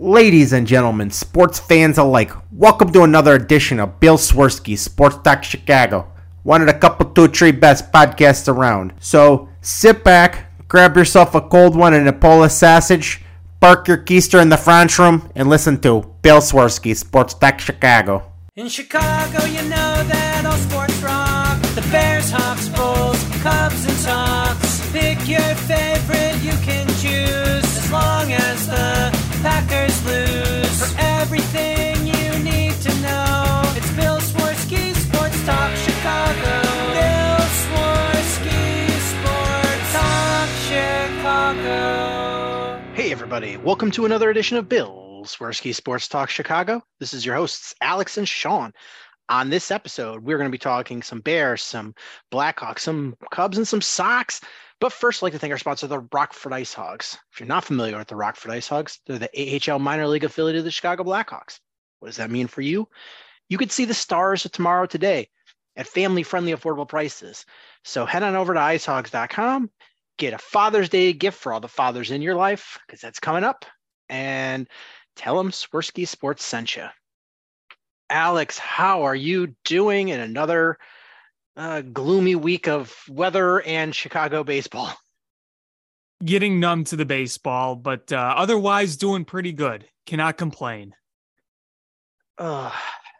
Ladies and gentlemen, sports fans alike, welcome to another edition of Bill Swirsky Sports Talk Chicago, one of the couple, two, three best podcasts around. So sit back, grab yourself a cold one and a Polish sausage, park your keister in the French room, and listen to Bill Swirsky Sports Talk Chicago. In Chicago, you know that all sports rock. The Bears, Hawks, Bulls, Cubs, and Sox. Pick your favorite, you can choose, as long as the Packers lose. For everything you need to know, it's Bill Swirsky Sports Talk Chicago. Bill Swirsky Sports Talk Chicago. Hey everybody, welcome to another edition of Bill Swirsky Sports Talk Chicago. This is your hosts, Alex and Sean. On this episode, we're going to be talking some Bears, some Blackhawks, some Cubs, and some Sox. But first, I'd like to thank our sponsor, the Rockford Ice Hogs. If you're not familiar with the Rockford Ice Hogs, they're the AHL minor league affiliate of the Chicago Blackhawks. What does that mean for you? You could see the stars of tomorrow today at family-friendly, affordable prices. So head on over to icehogs.com, get a Father's Day gift for all the fathers in your life, because that's coming up, and tell them Swirsky Sports sent you. Alex, how are you doing in another gloomy week of weather and Chicago baseball? Getting numb to the baseball, but otherwise doing pretty good. Cannot complain. Where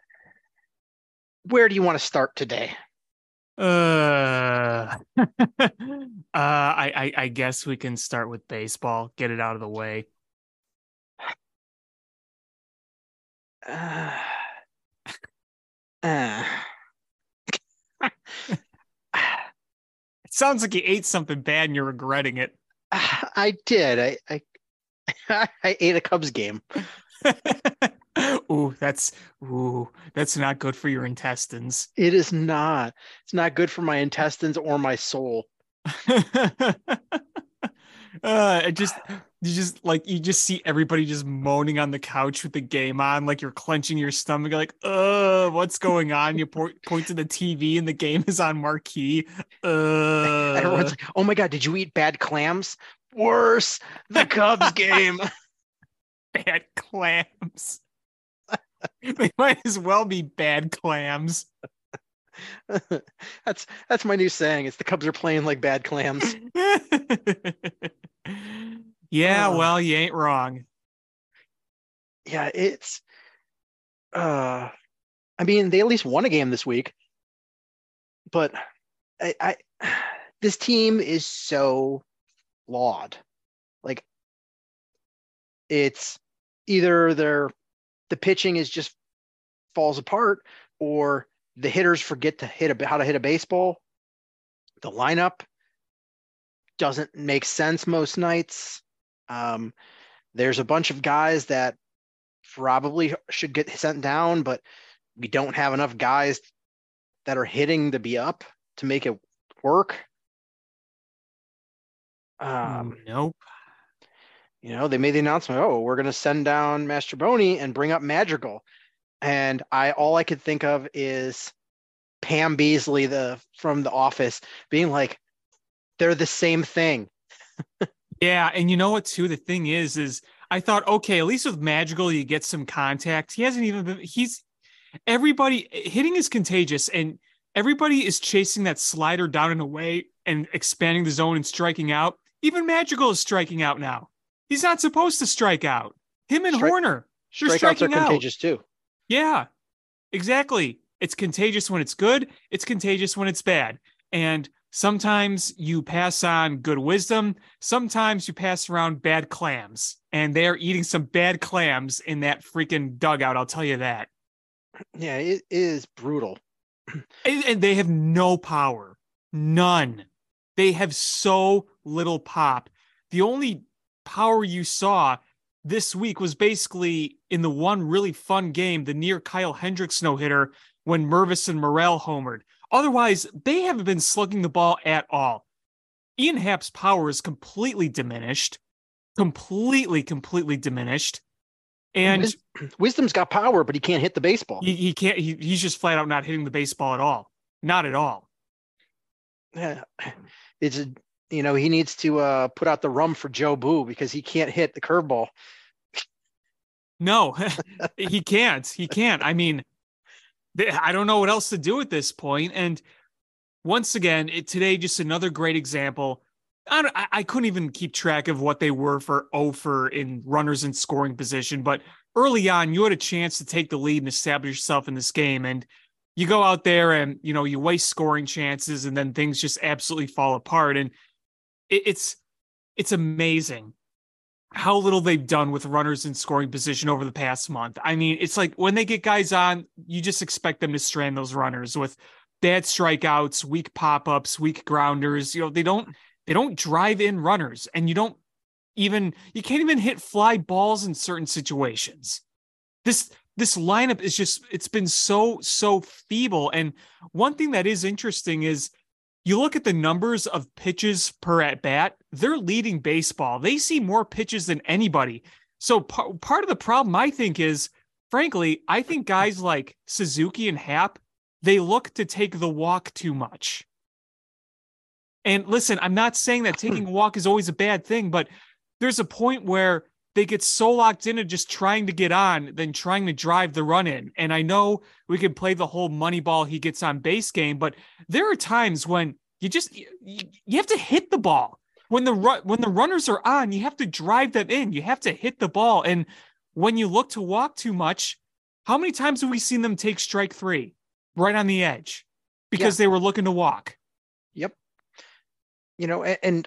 do you want to start today? I guess we can start with baseball. Get it out of the way. It sounds like you ate something bad and you're regretting it. I did. I ate a Cubs game. That's not good for your intestines. It is not. It's not good for my intestines or my soul. You just see everybody just moaning on the couch with the game on, like you're clenching your stomach, you're like, what's going on? You point to the TV and the game is on marquee. Everyone's like, oh my God, did you eat bad clams? Worse, the Cubs game. Bad clams. They might as well be bad clams. That's my new saying. It's the Cubs are playing like bad clams. Yeah, well, you ain't wrong. Yeah, it's I mean, they at least won a game this week. But I this team is so flawed. Like, it's either the pitching is just falls apart, or the hitters forget to how to hit a baseball. The lineup doesn't make sense most nights. There's a bunch of guys that probably should get sent down, but we don't have enough guys that are hitting to be up to make it work. Nope. They made the announcement, we're going to send down Mastrobuoni and bring up Madrigal. And all I could think of is Pam Beasley from The Office being like, they're the same thing. Yeah, and you know what, too? The thing is I thought, okay, at least with Madrigal, you get some contact. He hasn't even been, everybody, hitting is contagious, and everybody is chasing that slider down and away and expanding the zone and striking out. Even Madrigal is striking out now. He's not supposed to strike out. Him and Horner, they're strikeouts striking are out. Contagious too. Yeah, exactly. It's contagious when it's good. It's contagious when it's bad. And sometimes you pass on good wisdom. Sometimes you pass around bad clams. And they're eating some bad clams in that freaking dugout, I'll tell you that. Yeah, it is brutal. And they have no power. None. They have so little pop. The only power you saw this week was basically in the one really fun game, the near Kyle Hendricks no-hitter when Mervis and Morel homered. Otherwise, they haven't been slugging the ball at all. Ian Happ's power is completely diminished. Completely diminished. And Wisdom's got power, but he can't hit the baseball. He can't. He's just flat out not hitting the baseball at all. Not at all. Yeah, he needs to put out the rum for Joe Boo because he can't hit the curveball. No, he can't. He can't. I mean, I don't know what else to do at this point. And once again, today, just another great example. I couldn't even keep track of what they were for Ofer in runners in scoring position, but early on, you had a chance to take the lead and establish yourself in this game. And you go out there and, you waste scoring chances, and then things just absolutely fall apart. And it's amazing how little they've done with runners in scoring position over the past month. I mean, it's like when they get guys on, you just expect them to strand those runners with bad strikeouts, weak pop-ups, weak grounders. They don't drive in runners, and you can't even hit fly balls in certain situations. This lineup is it's been so feeble. And one thing that is interesting is you look at the numbers of pitches per at bat, they're leading baseball. They see more pitches than anybody. So part of the problem, I think, is, frankly, I think guys like Suzuki and Happ, they look to take the walk too much. And listen, I'm not saying that taking a walk is always a bad thing, but there's a point where they get so locked into just trying to get on than trying to drive the run in. And I know we can play the whole money ball he gets on base game, but there are times when you have to hit the ball. When the runners are on, you have to drive them in. You have to hit the ball. And when you look to walk too much, how many times have we seen them take strike 3 right on the edge because they were looking to walk? Yep. And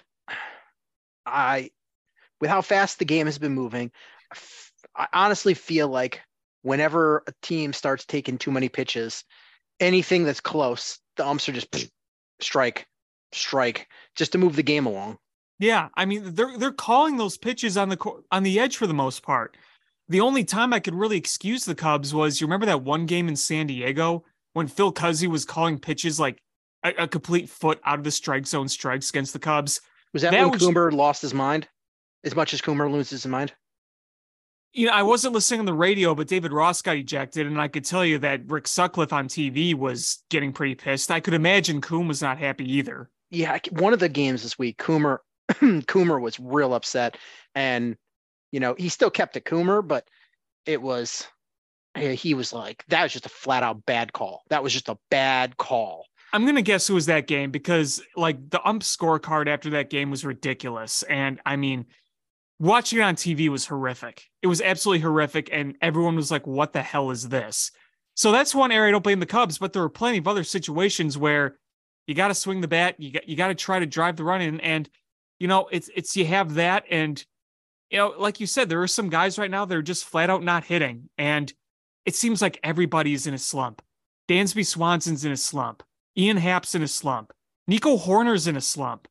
with how fast the game has been moving, I honestly feel like whenever a team starts taking too many pitches, anything that's close, the umps are just strike, just to move the game along. Yeah, I mean, they're calling those pitches on the edge for the most part. The only time I could really excuse the Cubs was, you remember that one game in San Diego when Phil Cuzzi was calling pitches like a complete foot out of the strike zone strikes against the Cubs? Was that when Coomer lost his mind? As much as Coomer loses his mind? I wasn't listening on the radio, but David Ross got ejected, and I could tell you that Rick Sutcliffe on TV was getting pretty pissed. I could imagine Coom was not happy either. Yeah, one of the games this week, Coomer was real upset, and he still kept it Coomer, but he was like, that was just a flat out bad call. That was just a bad call. I'm going to guess who was that game, because the ump scorecard after that game was ridiculous. And I mean, watching it on TV was horrific. It was absolutely horrific. And everyone was like, what the hell is this? So that's one area I don't blame the Cubs, but there were plenty of other situations where you got to swing the bat. You got to try to drive the run in. And, you have that. And, like you said, there are some guys right now that are just flat out not hitting. And it seems like everybody's in a slump. Dansby Swanson's in a slump. Ian Happ's in a slump. Nico Horner's in a slump.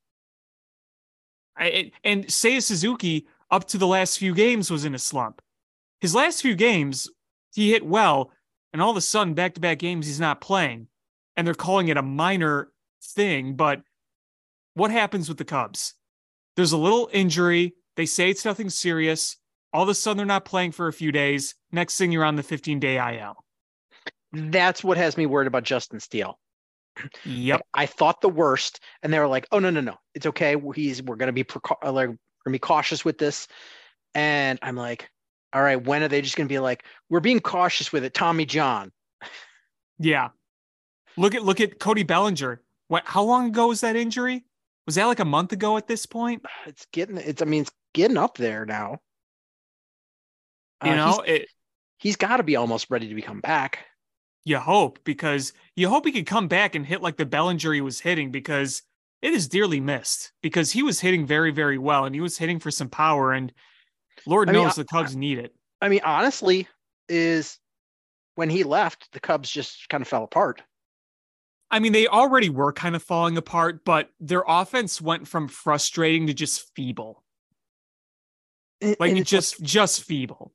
And Seiya Suzuki, up to the last few games, was in a slump. His last few games, he hit well, and all of a sudden, back-to-back games, he's not playing. And they're calling it a minor thing, but what happens with the Cubs? There's a little injury. They say it's nothing serious. All of a sudden, they're not playing for a few days. Next thing, you're on the 15-day IL. That's what has me worried about Justin Steele. Yep. I thought the worst, and they were like, "Oh no, it's okay. We're going to be cautious with this." And I'm like, "All right, when are they just going to be like, we're being cautious with it, Tommy John?" Yeah. Look at Cody Bellinger. How long ago was that injury? Was that like a month ago at this point? It's getting up there now. He's got to be almost ready to become back. You hope, because you hope he could come back and hit like the Bellinger he was hitting, because it is dearly missed, because he was hitting very, very well, and he was hitting for some power, and Lord knows the Cubs need it. I mean, honestly, is when he left, the Cubs just kind of fell apart. I mean, they already were kind of falling apart, but their offense went from frustrating to just feeble. Just feeble.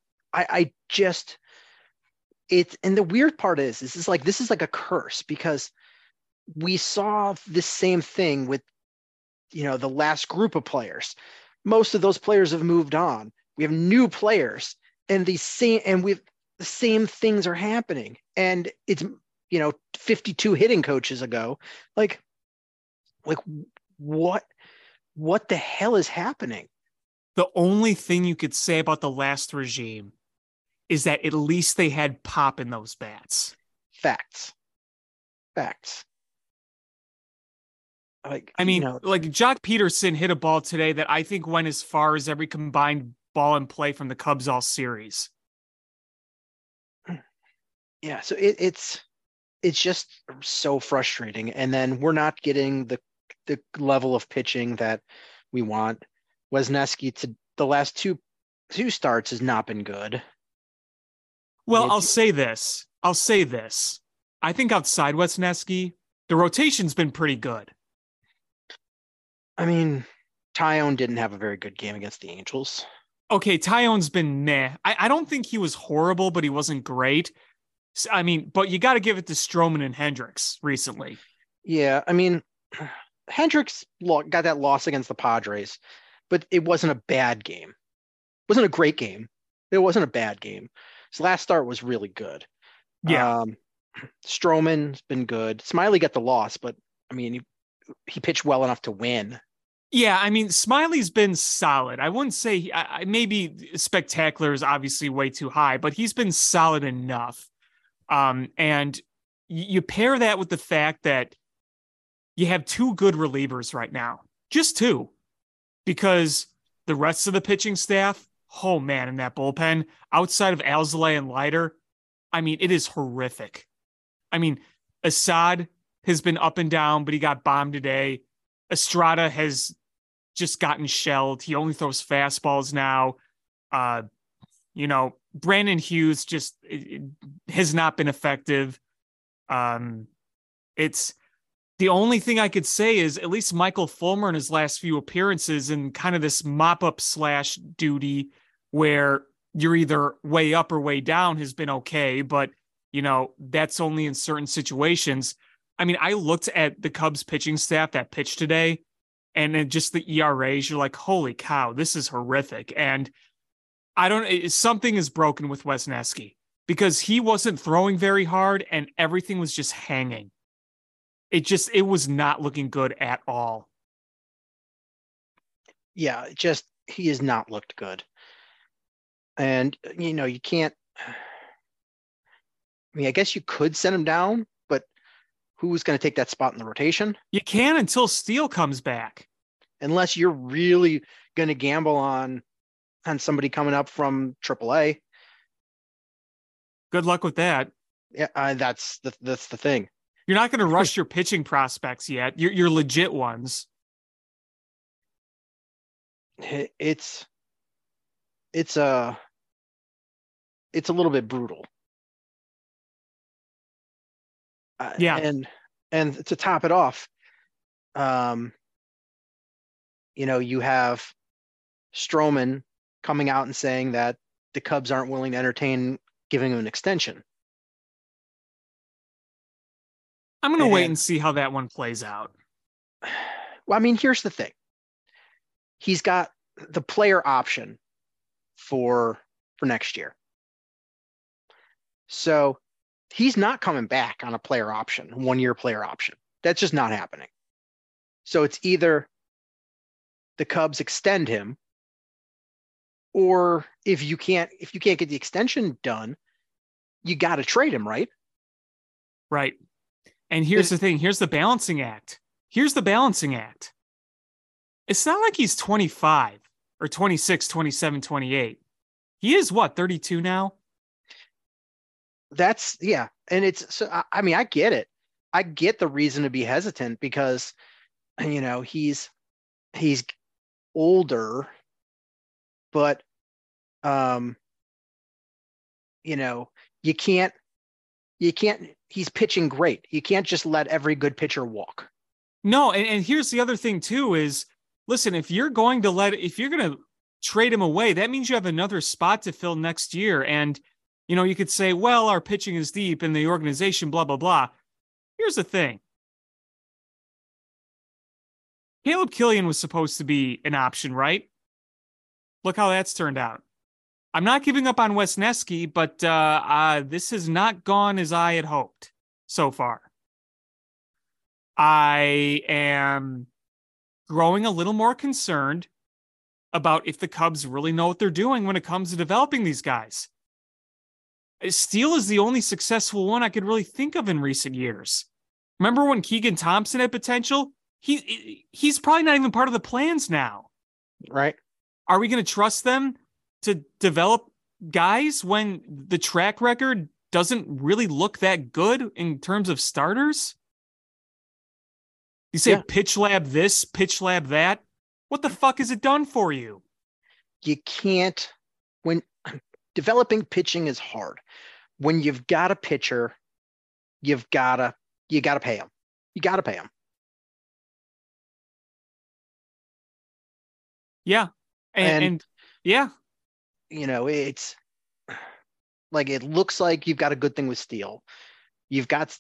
And the weird part is this is like a curse, because we saw this same thing with, the last group of players. Most of those players have moved on. We have new players, and the same things are happening. And it's, 52 hitting coaches ago, like what the hell is happening? The only thing you could say about the last regime is that at least they had pop in those bats. Facts. Like, like Jock Peterson hit a ball today that I think went as far as every combined ball in play from the Cubs all series. Yeah, so it's just so frustrating. And then we're not getting the level of pitching that we want. Wesneski to the last two starts has not been good. Well, I'll say this. I think outside Wesneski, the rotation's been pretty good. I mean, Tyone didn't have a very good game against the Angels. Okay, Tyone's been meh. I don't think he was horrible, but he wasn't great. I mean, but you got to give it to Stroman and Hendricks recently. Yeah, I mean, Hendricks got that loss against the Padres, but it wasn't a bad game. It wasn't a great game. It wasn't a bad game. His last start was really good. Yeah. Stroman's been good. Smiley got the loss, but I mean, he pitched well enough to win. Yeah, I mean, Smiley's been solid. I wouldn't say maybe spectacular is obviously way too high, but he's been solid enough. And you pair that with the fact that you have two good relievers right now, just two, because the rest of the pitching staff, oh man, in that bullpen, outside of Alzolay and Leiter, I mean, it is horrific. I mean, Assad has been up and down, but he got bombed today. Estrada has just gotten shelled. He only throws fastballs now. Brandon Hughes just has not been effective. It's the only thing I could say is at least Michael Fulmer in his last few appearances in kind of this mop-up / duty where you're either way up or way down has been okay, but that's only in certain situations. I mean, I looked at the Cubs pitching staff that pitched today, and then just the ERAs, you're like, holy cow, this is horrific. And something is broken with Wesneski because he wasn't throwing very hard and everything was just hanging. It was not looking good at all. Yeah, he has not looked good. And, you can't, I mean, I guess you could send him down, but who's going to take that spot in the rotation? You can until Steele comes back. Unless you're really going to gamble on somebody coming up from AAA. Good luck with that. Yeah, that's the thing. You're not going to rush your pitching prospects yet. You're legit ones. It's a little bit brutal. Yeah. And to top it off, you have Stroman coming out and saying that the Cubs aren't willing to entertain giving him an extension. I'm going to wait and see how that one plays out. Well, I mean, here's the thing. He's got the player option for next year. So he's not coming back on a player option, 1 year player option. That's just not happening. So it's either the Cubs extend him, or if you can't get the extension done, you got to trade him, right? Right. And here's the thing. Here's the balancing act. It's not like he's 25 or 26, 27, 28. He is 32 now? That's, yeah. And I mean, I get it. I get the reason to be hesitant because, he's older, but, you can't, he's pitching great. You can't just let every good pitcher walk. No. And here's the other thing too is, listen, if you're going to trade him away, that means you have another spot to fill next year. And, you could say, well, our pitching is deep in the organization, blah, blah, blah. Here's the thing. Caleb Killian was supposed to be an option, right? Look how that's turned out. I'm not giving up on Wesneski, but this has not gone as I had hoped so far. I am growing a little more concerned about if the Cubs really know what they're doing when it comes to developing these guys. Steele is the only successful one I could really think of in recent years. Remember when Keegan Thompson had potential? He's probably not even part of the plans now. Right. Are we going to trust them to develop guys when the track record doesn't really look that good in terms of starters? You say pitch lab this, pitch lab that. What the fuck has it done for you? You can't, when developing pitching is hard. When you've got a pitcher, you got to pay him. You got to pay him. Yeah. And yeah. You know, it's like, it looks like you've got a good thing with Steele. You've got,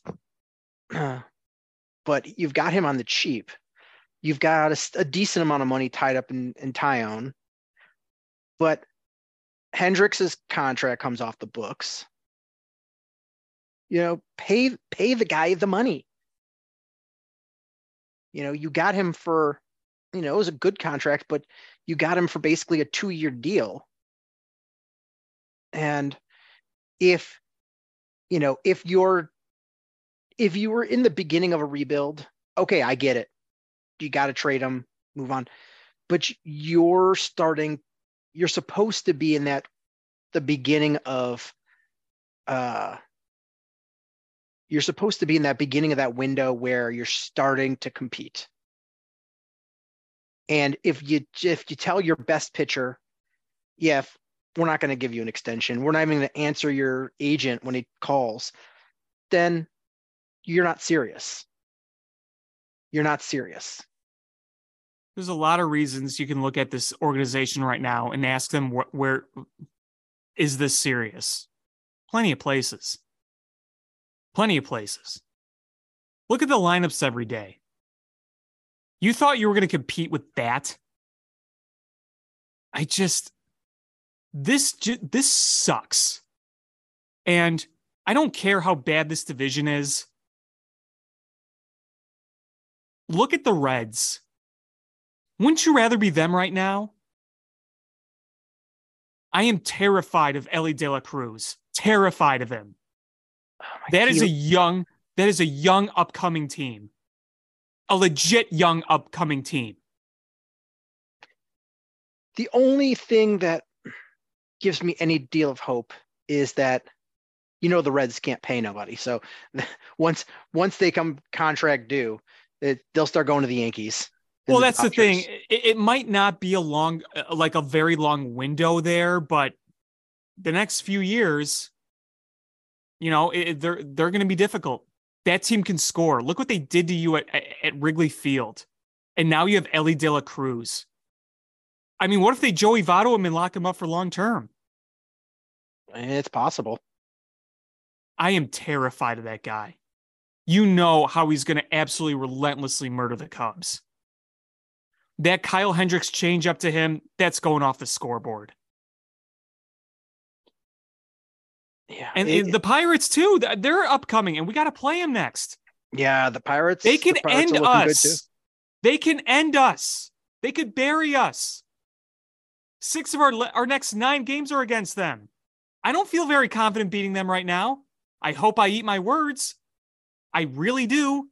but you've got him on the cheap. You've got a decent amount of money tied up in Taillon, but Hendricks' contract comes off the books. You know, pay the guy the money. You know, you got him for, you know, it was a good contract, but you got him for basically a 2-year deal. And if you were in the beginning of a rebuild, okay, I get it. You got to trade him, move on. But you're supposed to be in the beginning of you're supposed to be in that beginning of that window where you're starting to compete. And if you tell your best pitcher, yeah, we're not going to give you an extension, we're not even going to answer your agent when he calls, then you're not serious. You're not serious. There's a lot of reasons you can look at this organization right now and ask them where is this serious? Plenty of places. Plenty of places. Look at the lineups every day. You thought you were going to compete with that? This sucks. And I don't care how bad this division is. Look at the Reds. Wouldn't you rather be them right now? I am terrified of Elly De La Cruz. Terrified of him. That is a young upcoming team. A legit young upcoming team. The only thing that gives me any deal of hope is that, you know, the Reds can't pay nobody. So once they come contract due, they'll start going to the Yankees. Well, that's the thing. It might not be a very long window there, but the next few years, you know, they're going to be difficult. That team can score. Look what they did to you at Wrigley Field. And now you have Elly De La Cruz. I mean, what if they Joey Votto him and lock him up for long term? It's possible. I am terrified of that guy. You know how he's going to absolutely relentlessly murder the Cubs. That Kyle Hendricks change up to him, that's going off the scoreboard. Yeah. And the Pirates, too, they're upcoming, and we got to play them next. Yeah, the Pirates. They can end us. They can end us. They could bury us. 6 of our next 9 games are against them. I don't feel very confident beating them right now. I hope I eat my words. I really do.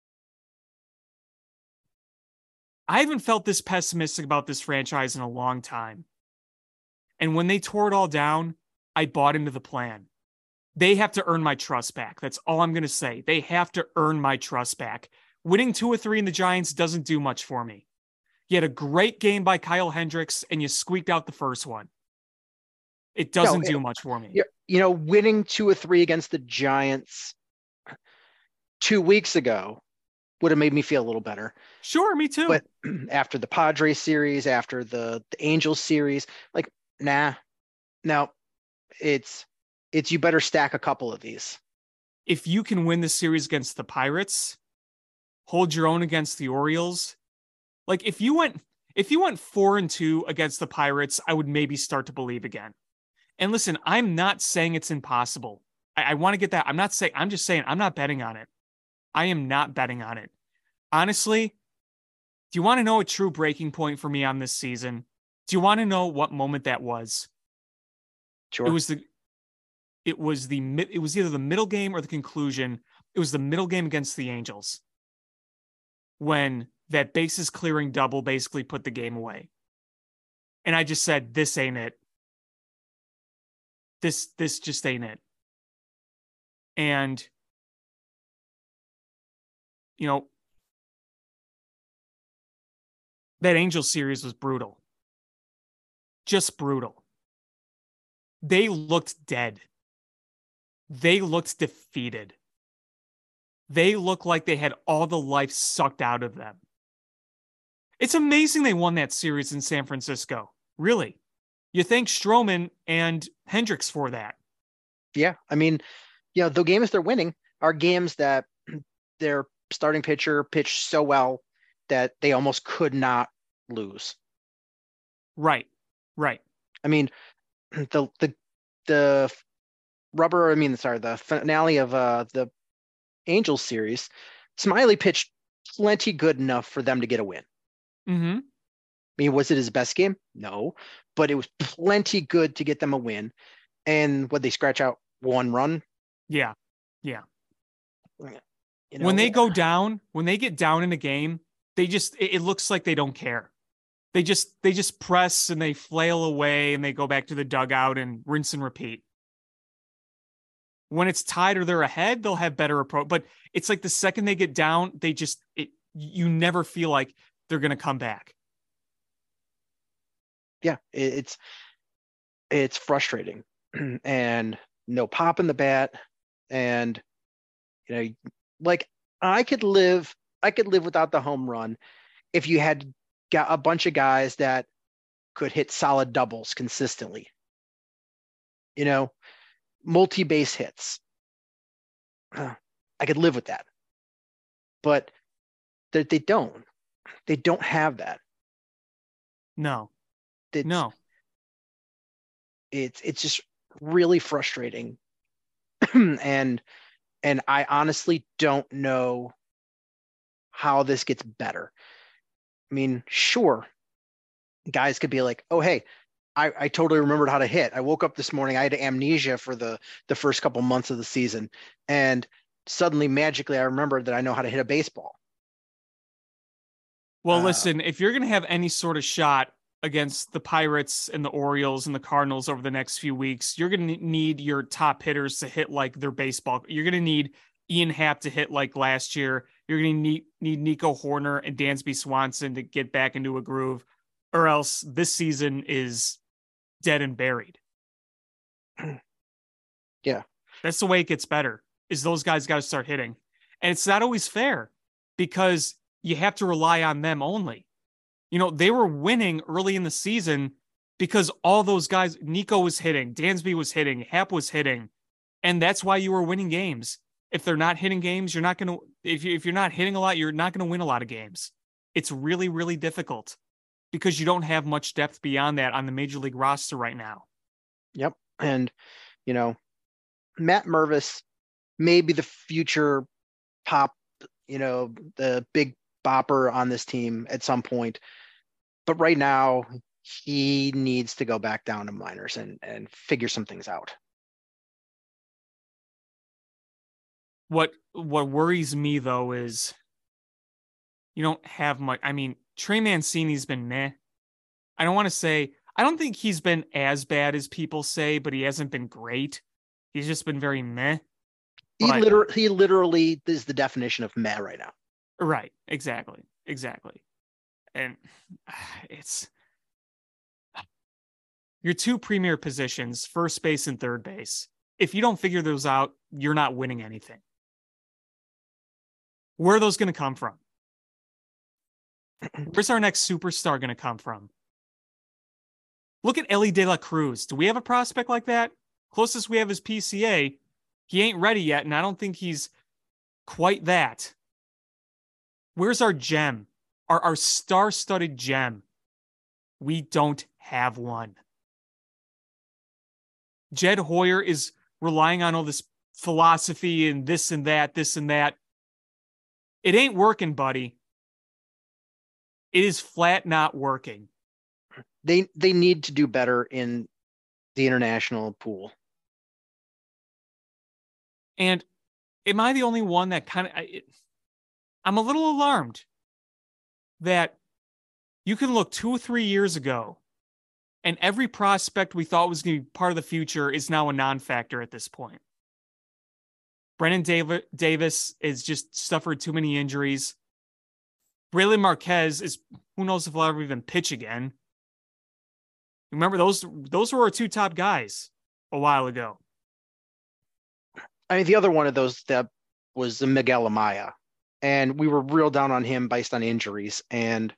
I haven't felt this pessimistic about this franchise in a long time. And when they tore it all down, I bought into the plan. They have to earn my trust back. That's all I'm going to say. They have to earn my trust back. Winning 2 or 3 in the Giants doesn't do much for me. You had a great game by Kyle Hendricks, and you squeaked out the first one. It doesn't do much for me. You know, winning 2 or 3 against the Giants 2 weeks ago would have made me feel a little better. Sure, me too. But after the Padres series, after the Angels series, like, nah. Now, it's you better stack a couple of these. If you can win the series against the Pirates, hold your own against the Orioles. Like, if you went 4-2 against the Pirates, I would maybe start to believe again. And listen, I'm not saying it's impossible. I want to get that. I'm just saying I'm not betting on it. I am not betting on it. Honestly, do you want to know a true breaking point for me on this season? Do you want to know what moment that was? Sure. it was either the middle game or the conclusion. It was the middle game against the Angels when that bases clearing double basically put the game away. And I just said, this ain't it. This just ain't it. And, you know, that Angel series was brutal. Just brutal. They looked dead. They looked defeated. They looked like they had all the life sucked out of them. It's amazing they won that series in San Francisco. Really. You thank Stroman and Hendricks for that. Yeah. I mean, the games they're winning are games that their starting pitcher pitched so well that they almost could not lose. Right. I mean, the finale of the Angels series, Smiley pitched plenty good enough for them to get a win. Mm-hmm. I mean, was it his best game? No, but it was plenty good to get them a win. And would they scratch out one run? Yeah. When they go down, when they get down in a game, it looks like they don't care. They just press and they flail away and they go back to the dugout and rinse and repeat. When it's tied or they're ahead, they'll have better approach. But it's like the second they get down, you never feel like they're going to come back. Yeah, it's frustrating. And no pop in the bat. And, like I could live without the home run if you had got a bunch of guys that could hit solid doubles consistently. Multi-base hits. I could live with that. But they don't. They don't have that. No. It's just really frustrating. and I honestly don't know how this gets better. I mean, sure, guys could be like, oh, hey, I totally remembered how to hit. I woke up this morning, I had amnesia for the first couple months of the season. And suddenly, magically, I remembered that I know how to hit a baseball. Well, listen, if you're going to have any sort of shot against the Pirates and the Orioles and the Cardinals over the next few weeks, you're going to need your top hitters to hit like their baseball. You're going to need Ian Happ to hit like last year. You're going to need Nico Horner and Dansby Swanson to get back into a groove, or else this season is dead and buried. Yeah. That's the way it gets better, is those guys got to start hitting. And it's not always fair because you have to rely on them only. They were winning early in the season because all those guys, Nico was hitting, Dansby was hitting, Happ was hitting, and that's why you were winning games. If they're not hitting games, you're not going to, if you're not hitting a lot, you're not going to win a lot of games. It's really, really difficult because you don't have much depth beyond that on the major league roster right now. Yep. And, Matt Mervis may be the future pop, the big bopper on this team at some point. But right now, he needs to go back down to minors and figure some things out. What worries me, though, is you don't have much. I mean, Trey Mancini's been meh. I don't think he's been as bad as people say, but he hasn't been great. He's just been very meh. He literally is the definition of meh right now. Right. Exactly. And it's your two premier positions, first base and third base. If you don't figure those out, you're not winning anything. Where are those going to come from? Where's our next superstar going to come from? Look at Ellie De La Cruz. Do we have a prospect like that? Closest we have is PCA. He ain't ready yet, and I don't think he's quite that. Where's our gem? Our star-studded gem? We don't have one. Jed Hoyer is relying on all this philosophy and this and that. It ain't working, buddy. It is flat not working. They need to do better in the international pool. And am I the only one that I'm a little alarmed that you can look 2 or 3 years ago and every prospect we thought was going to be part of the future is now a non-factor at this point. Brennan Davis is just suffered too many injuries. Braylon Marquez is, who knows if he'll ever even pitch again. Remember, those were our 2 top guys a while ago. I mean, the other one of those that was Miguel Amaya, and we were real down on him based on injuries. And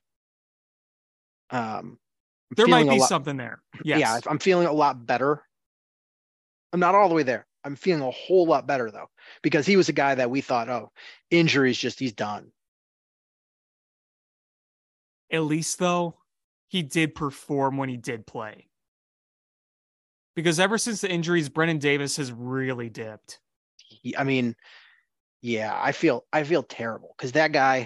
there might be something there. Yes. Yeah, I'm feeling a lot better. I'm not all the way there. I'm feeling a whole lot better though, because he was a guy that we thought, oh, injuries, he's done. At least though, he did perform when he did play. Because ever since the injuries, Brennan Davis has really dipped. I feel terrible because that guy,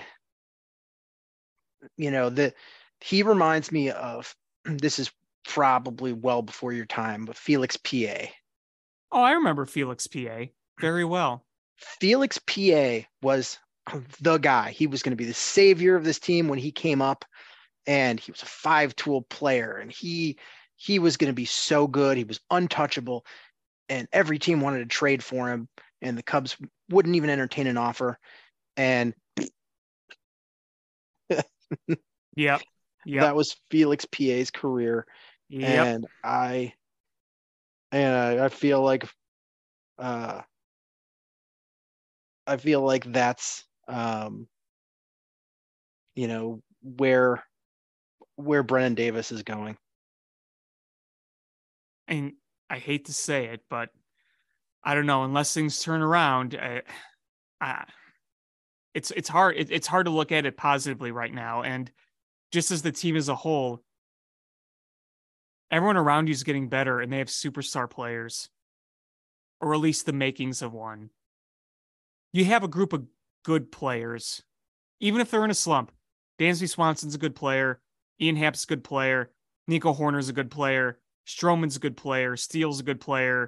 he reminds me of, this is probably well before your time, but Felix PA. Oh, I remember Felix PA very well. Felix PA was the guy. He was going to be the savior of this team when he came up, and he was a 5-tool player, and he was going to be so good. He was untouchable, and every team wanted to trade for him, and the Cubs wouldn't even entertain an offer. And Yep. That was Felix PA's career. Yep. And I feel like that's where Brennan Davis is going. And I hate to say it, but I don't know, unless things turn around, it's hard. It's hard to look at it positively right now. And just as the team as a whole, everyone around you is getting better, and they have superstar players, or at least the makings of one. You have a group of good players, even if they're in a slump. Dansby Swanson's a good player. Ian Happ's a good player. Nico Horner's a good player. Stroman's a good player. Steele's a good player.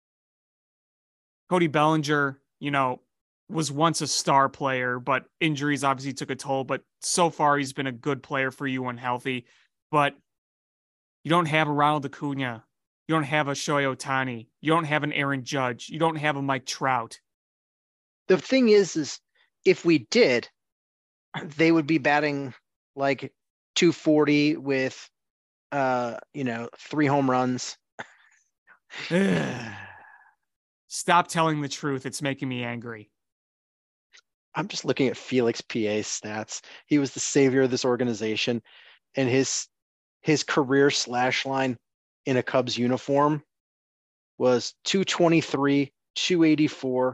Cody Bellinger, was once a star player, but injuries obviously took a toll. But so far, he's been a good player for you when healthy. But you don't have a Ronald Acuna. You don't have a Shohei Ohtani. You don't have an Aaron Judge. You don't have a Mike Trout. The thing is if we did, they would be batting like 240 with 3 home runs. Stop telling the truth. It's making me angry. I'm just looking at Felix PA's stats. He was the savior of this organization, and his career slash line in a Cubs uniform was 223, 284,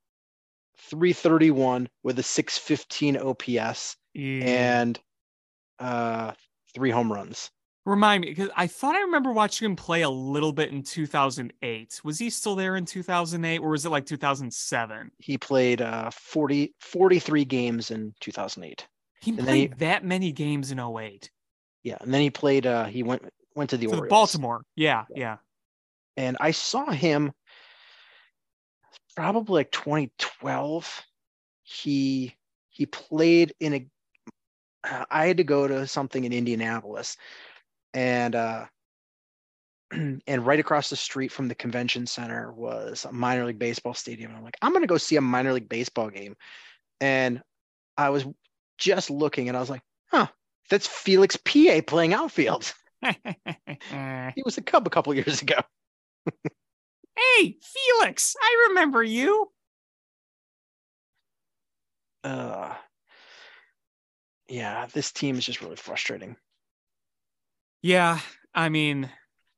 331 with a 615 OPS and 3 home runs. Remind me, because I thought I remember watching him play a little bit in 2008. Was he still there in 2008, or was it like 2007? He played 43 games in 2008. He played that many games in 2008. Yeah, and then he played. He went to the Orioles. Baltimore. Yeah. And I saw him probably like 2012. He played in a. I had to go to something in Indianapolis. And right across the street from the convention center was a minor league baseball stadium. And I'm like, I'm going to go see a minor league baseball game. And I was just looking, and I was like, that's Felix PA playing outfield. He was a Cub a couple years ago. Hey, Felix, I remember you. Yeah, this team is just really frustrating. Yeah, I mean,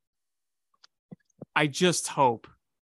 I just hope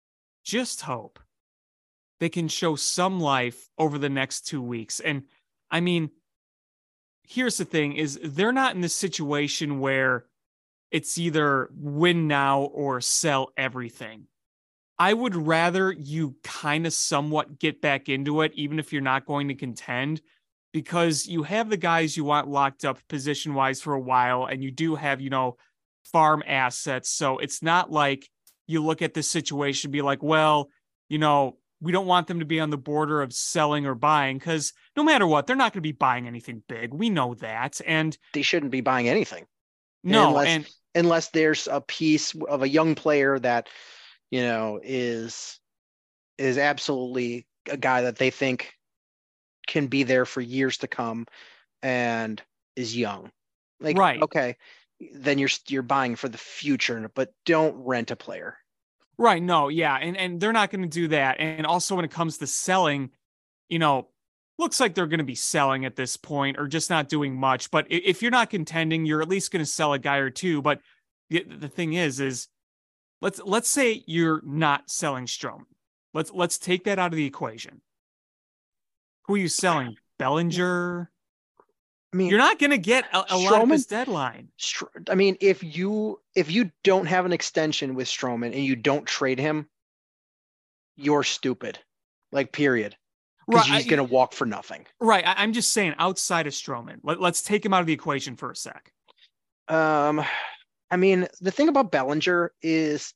they can show some life over the next 2 weeks. And I mean, here's the thing is they're not in the situation where it's either win now or sell everything. I would rather you kind of somewhat get back into it, even if you're not going to contend, because you have the guys you want locked up position-wise for a while, and you do have, farm assets. So it's not like you look at this situation and be like, well, we don't want them to be on the border of selling or buying, because no matter what, they're not going to be buying anything big. We know that. And they shouldn't be buying anything. no, unless there's a piece of a young player that, is absolutely a guy that they think can be there for years to come and is young. Like, right. Okay, then you're buying for the future, but don't rent a player. Right. No, yeah. And they're not going to do that. And also when it comes to selling, looks like they're going to be selling at this point or just not doing much. But if you're not contending, you're at least going to sell a guy or two. But the thing is let's say you're not selling Stroman. Let's take that out of the equation. Who are you selling? Bellinger? I mean, you're not going to get a lot of this deadline. I mean, if you don't have an extension with Stroman and you don't trade him, you're stupid. Like, period. Because he's going to walk for nothing. Right. I'm just saying, outside of Stroman, let's take him out of the equation for a sec. I mean, the thing about Bellinger is,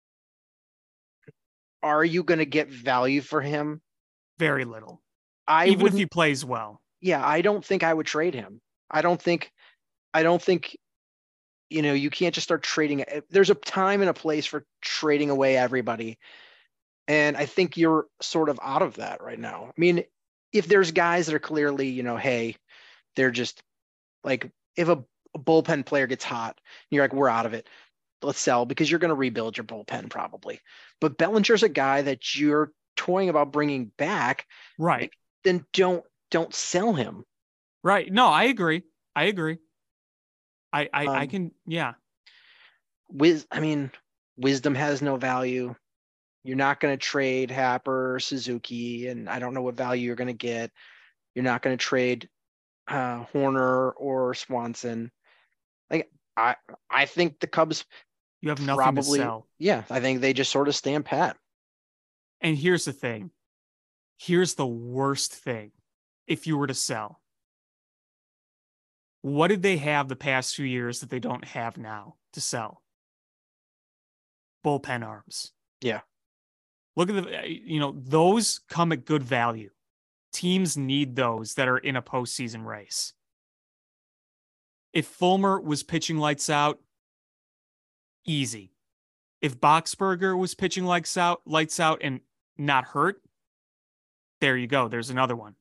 are you going to get value for him? Very little. Even if he plays well. Yeah, I don't think I would trade him. I don't think, you can't just start trading. There's a time and a place for trading away everybody. And I think you're sort of out of that right now. I mean, if there's guys that are clearly, hey, they're just like, if a bullpen player gets hot, you're like, we're out of it. Let's sell, because you're going to rebuild your bullpen probably. But Bellinger's a guy that you're toying about bringing back. Right. Then don't sell him. Right. No, I agree. I can, yeah. Wisdom has no value. You're not going to trade Happer or Suzuki, and I don't know what value you're going to get. You're not going to trade Horner or Swanson. Like, I think the Cubs, you have nothing to sell. Yeah, I think they just sort of stand pat. And here's the thing. Here's the worst thing. If you were to sell, what did they have the past few years that they don't have now to sell? Bullpen arms. Yeah. Look at those come at good value. Teams need those that are in a postseason race. If Fulmer was pitching lights out, easy. If Boxberger was pitching lights out and not hurt, there you go. There's another one.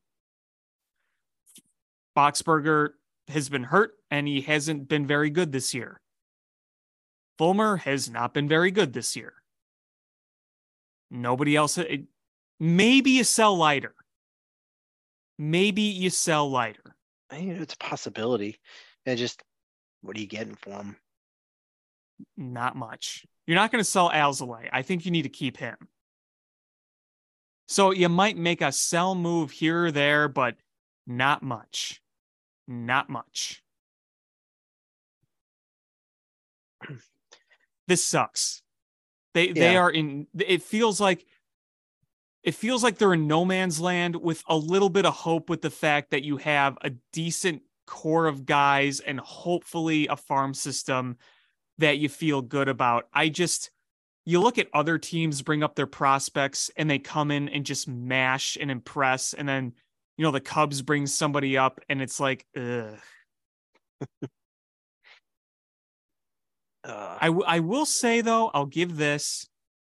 Boxberger has been hurt and he hasn't been very good this year. Fulmer has not been very good this year. Nobody else. Maybe you sell Leiter. I mean, it's a possibility. What are you getting for him? Not much. You're not going to sell Alzolay. I think you need to keep him. So you might make a sell move here or there, but not much. Not much. This sucks. They are in, it feels like they're in no man's land with a little bit of hope, with the fact that you have a decent core of guys and hopefully a farm system that you feel good about. You look at other teams bring up their prospects and they come in and just mash and impress. And then, the Cubs bring somebody up and it's like, ugh. I will say, though, I'll give this.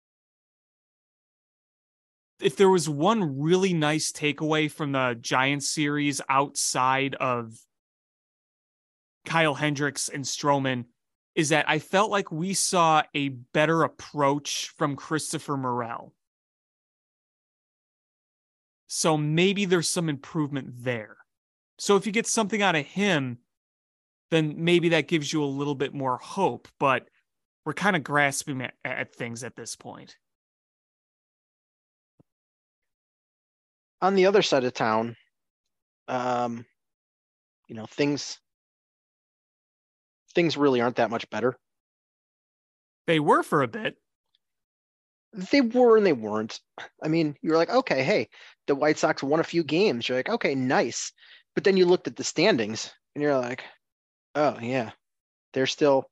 If there was one really nice takeaway from the Giants series outside of Kyle Hendricks and Stroman, is that I felt like we saw a better approach from Christopher Morel. So maybe there's some improvement there. So if you get something out of him, then maybe that gives you a little bit more hope. But we're kind of grasping at things at this point. On the other side of town, things really aren't that much better. They were for a bit. They were and they weren't. I mean, you're like, okay, hey, the White Sox won a few games. You're like, okay, nice. But then you looked at the standings and you're like, oh yeah, they're still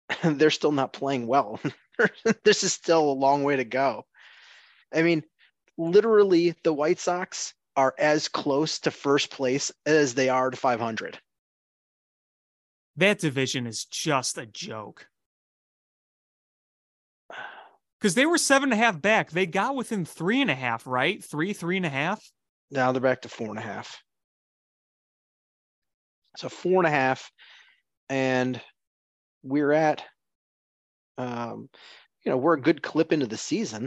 not playing well. This is still a long way to go. I mean, literally the White Sox are as close to first place as they are to 500. That division is just a joke. Because they were 7.5 back. They got within 3.5, right? 3.5. Now they're back to 4.5. So 4.5, and we're at, we're a good clip into the season.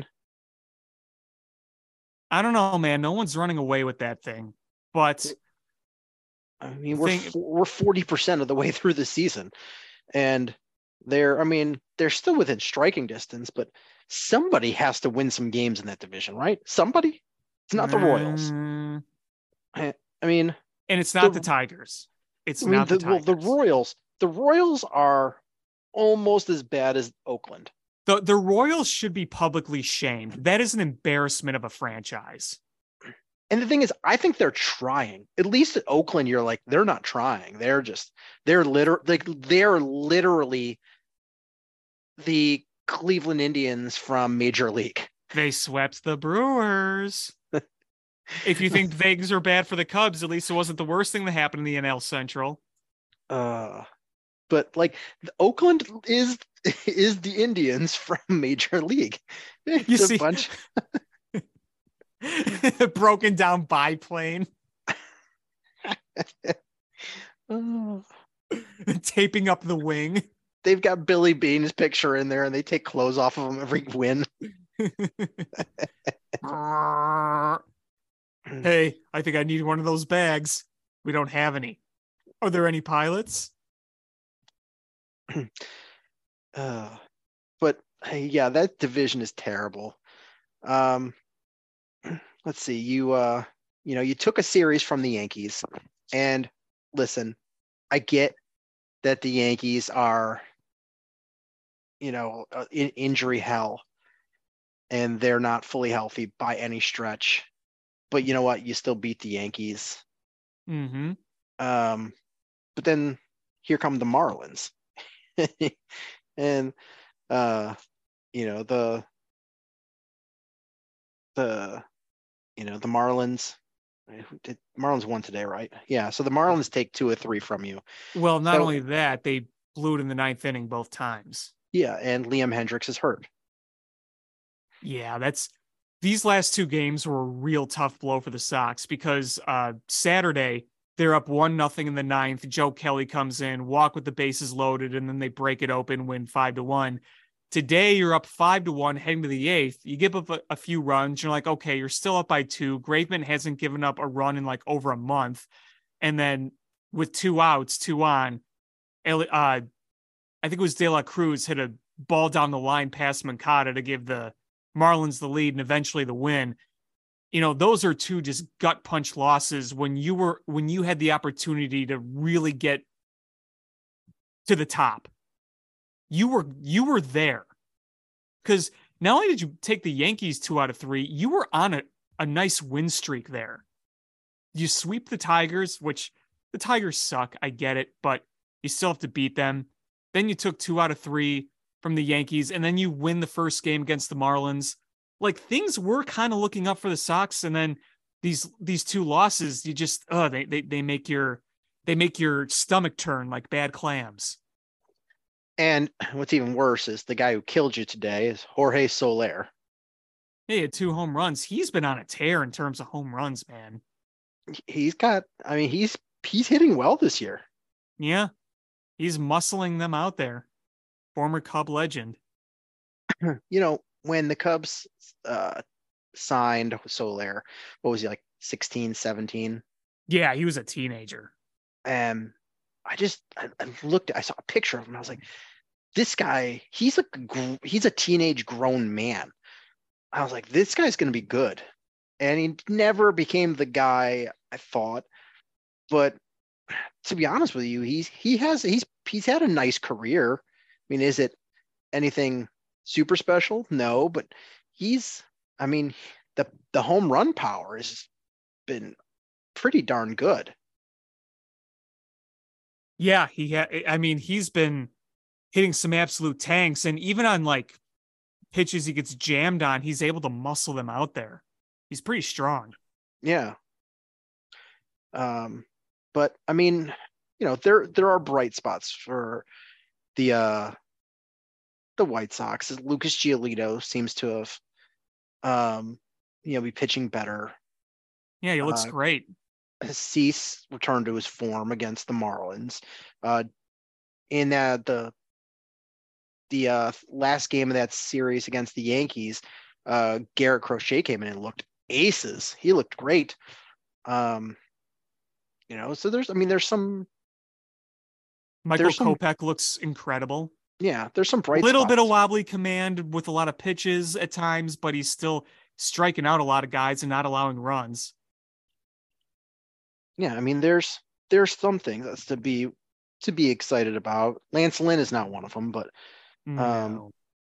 I don't know, man. No one's running away with that thing. But I mean, we're 40% of the way through the season, and they're still within striking distance, but somebody has to win some games in that division, right? Somebody. It's not the Royals. I mean, and it's not the Tigers. It's not the Tigers. Well, the Royals are almost as bad as Oakland. The Royals should be publicly shamed. That is an embarrassment of a franchise. And the thing is, I think they're trying. At least at Oakland, you're like, they're not trying. They're literally the Cleveland Indians from Major League. They swept the Brewers. If you think Vegas are bad for the Cubs, at least it wasn't the worst thing that happened in the NL Central. But like Oakland is the Indians from Major League. You see, bunch. Broken down biplane. Taping up the wing. They've got Billy Bean's picture in there, and they take clothes off of him every win. Hey, I think I need one of those bags. We don't have any. Are there any pilots? But yeah, that division is terrible. Let's see. You took a series from the Yankees, and listen, I get that the Yankees are, in injury hell, and they're not fully healthy by any stretch. But you know what? You still beat the Yankees. Mm-hmm. But then here come the Marlins. And the Marlins. Marlins won today, right? Yeah. So the Marlins take 2 or 3 from you. Well, not only that, they blew it in the 9th inning both times. Yeah, and Liam Hendricks is hurt. Yeah, these last 2 games were a real tough blow for the Sox because Saturday they're up 1-0 in the 9th. Joe Kelly comes in, walk with the bases loaded, and then they break it open, win 5-1. Today you're up 5-1 heading to the 8th. You give up a few runs. You're like, okay, you're still up by 2. Graveman hasn't given up a run in like over a month. And then with 2 outs, 2 on, I think it was De La Cruz hit a ball down the line past Moncada to give the Marlins the lead and eventually the win. Those are 2 just gut punch losses when you had the opportunity to really get to the top. You were there, because not only did you take the Yankees 2 out of 3, you were on a nice win streak there. You sweep the Tigers, which the Tigers suck. I get it, but you still have to beat them. Then you took 2 out of 3 from the Yankees, and then you win the first game against the Marlins. Like, things were kind of looking up for the Sox, and then these 2 losses, you just they make your stomach turn like bad clams. And what's even worse is the guy who killed you today is Jorge Soler. He had 2 home runs. He's been on a tear in terms of home runs, man. He's hitting well this year. Yeah. He's muscling them out there. Former Cub legend. When the Cubs signed Soler, what was he, like 16, 17? Yeah, he was a teenager. And I saw a picture of him. I was like, this guy, he's a teenage grown man. I was like, this guy's going to be good. And he never became the guy I thought. But to be honest with you, he's had a nice career. I mean, is it anything super special? No, but the home run power has been pretty darn good. Yeah, he's been hitting some absolute tanks, and even on like pitches he gets jammed on, he's able to muscle them out there. He's pretty strong. Yeah. But I mean, there are bright spots for the White Sox. Lucas Giolito seems to have be pitching better. Yeah, he looks great. Cease returned to his form against the Marlins. In the last game of that series against the Yankees, Garrett Crochet came in and looked aces. He looked great. So there's some. Michael Kopech looks incredible. Yeah, there's some bright spots. A little bit of spots. wobbly command with a lot of pitches at times, but he's still striking out a lot of guys and not allowing runs. Yeah, I mean, there's some things that's to be excited about. Lance Lynn is not one of them, but No.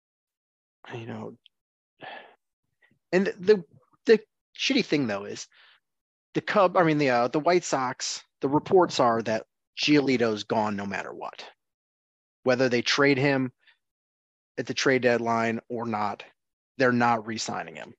And the shitty thing though is the White Sox. The reports are that Giolito's gone no matter what, whether they trade him at the trade deadline or not. They're not re-signing him.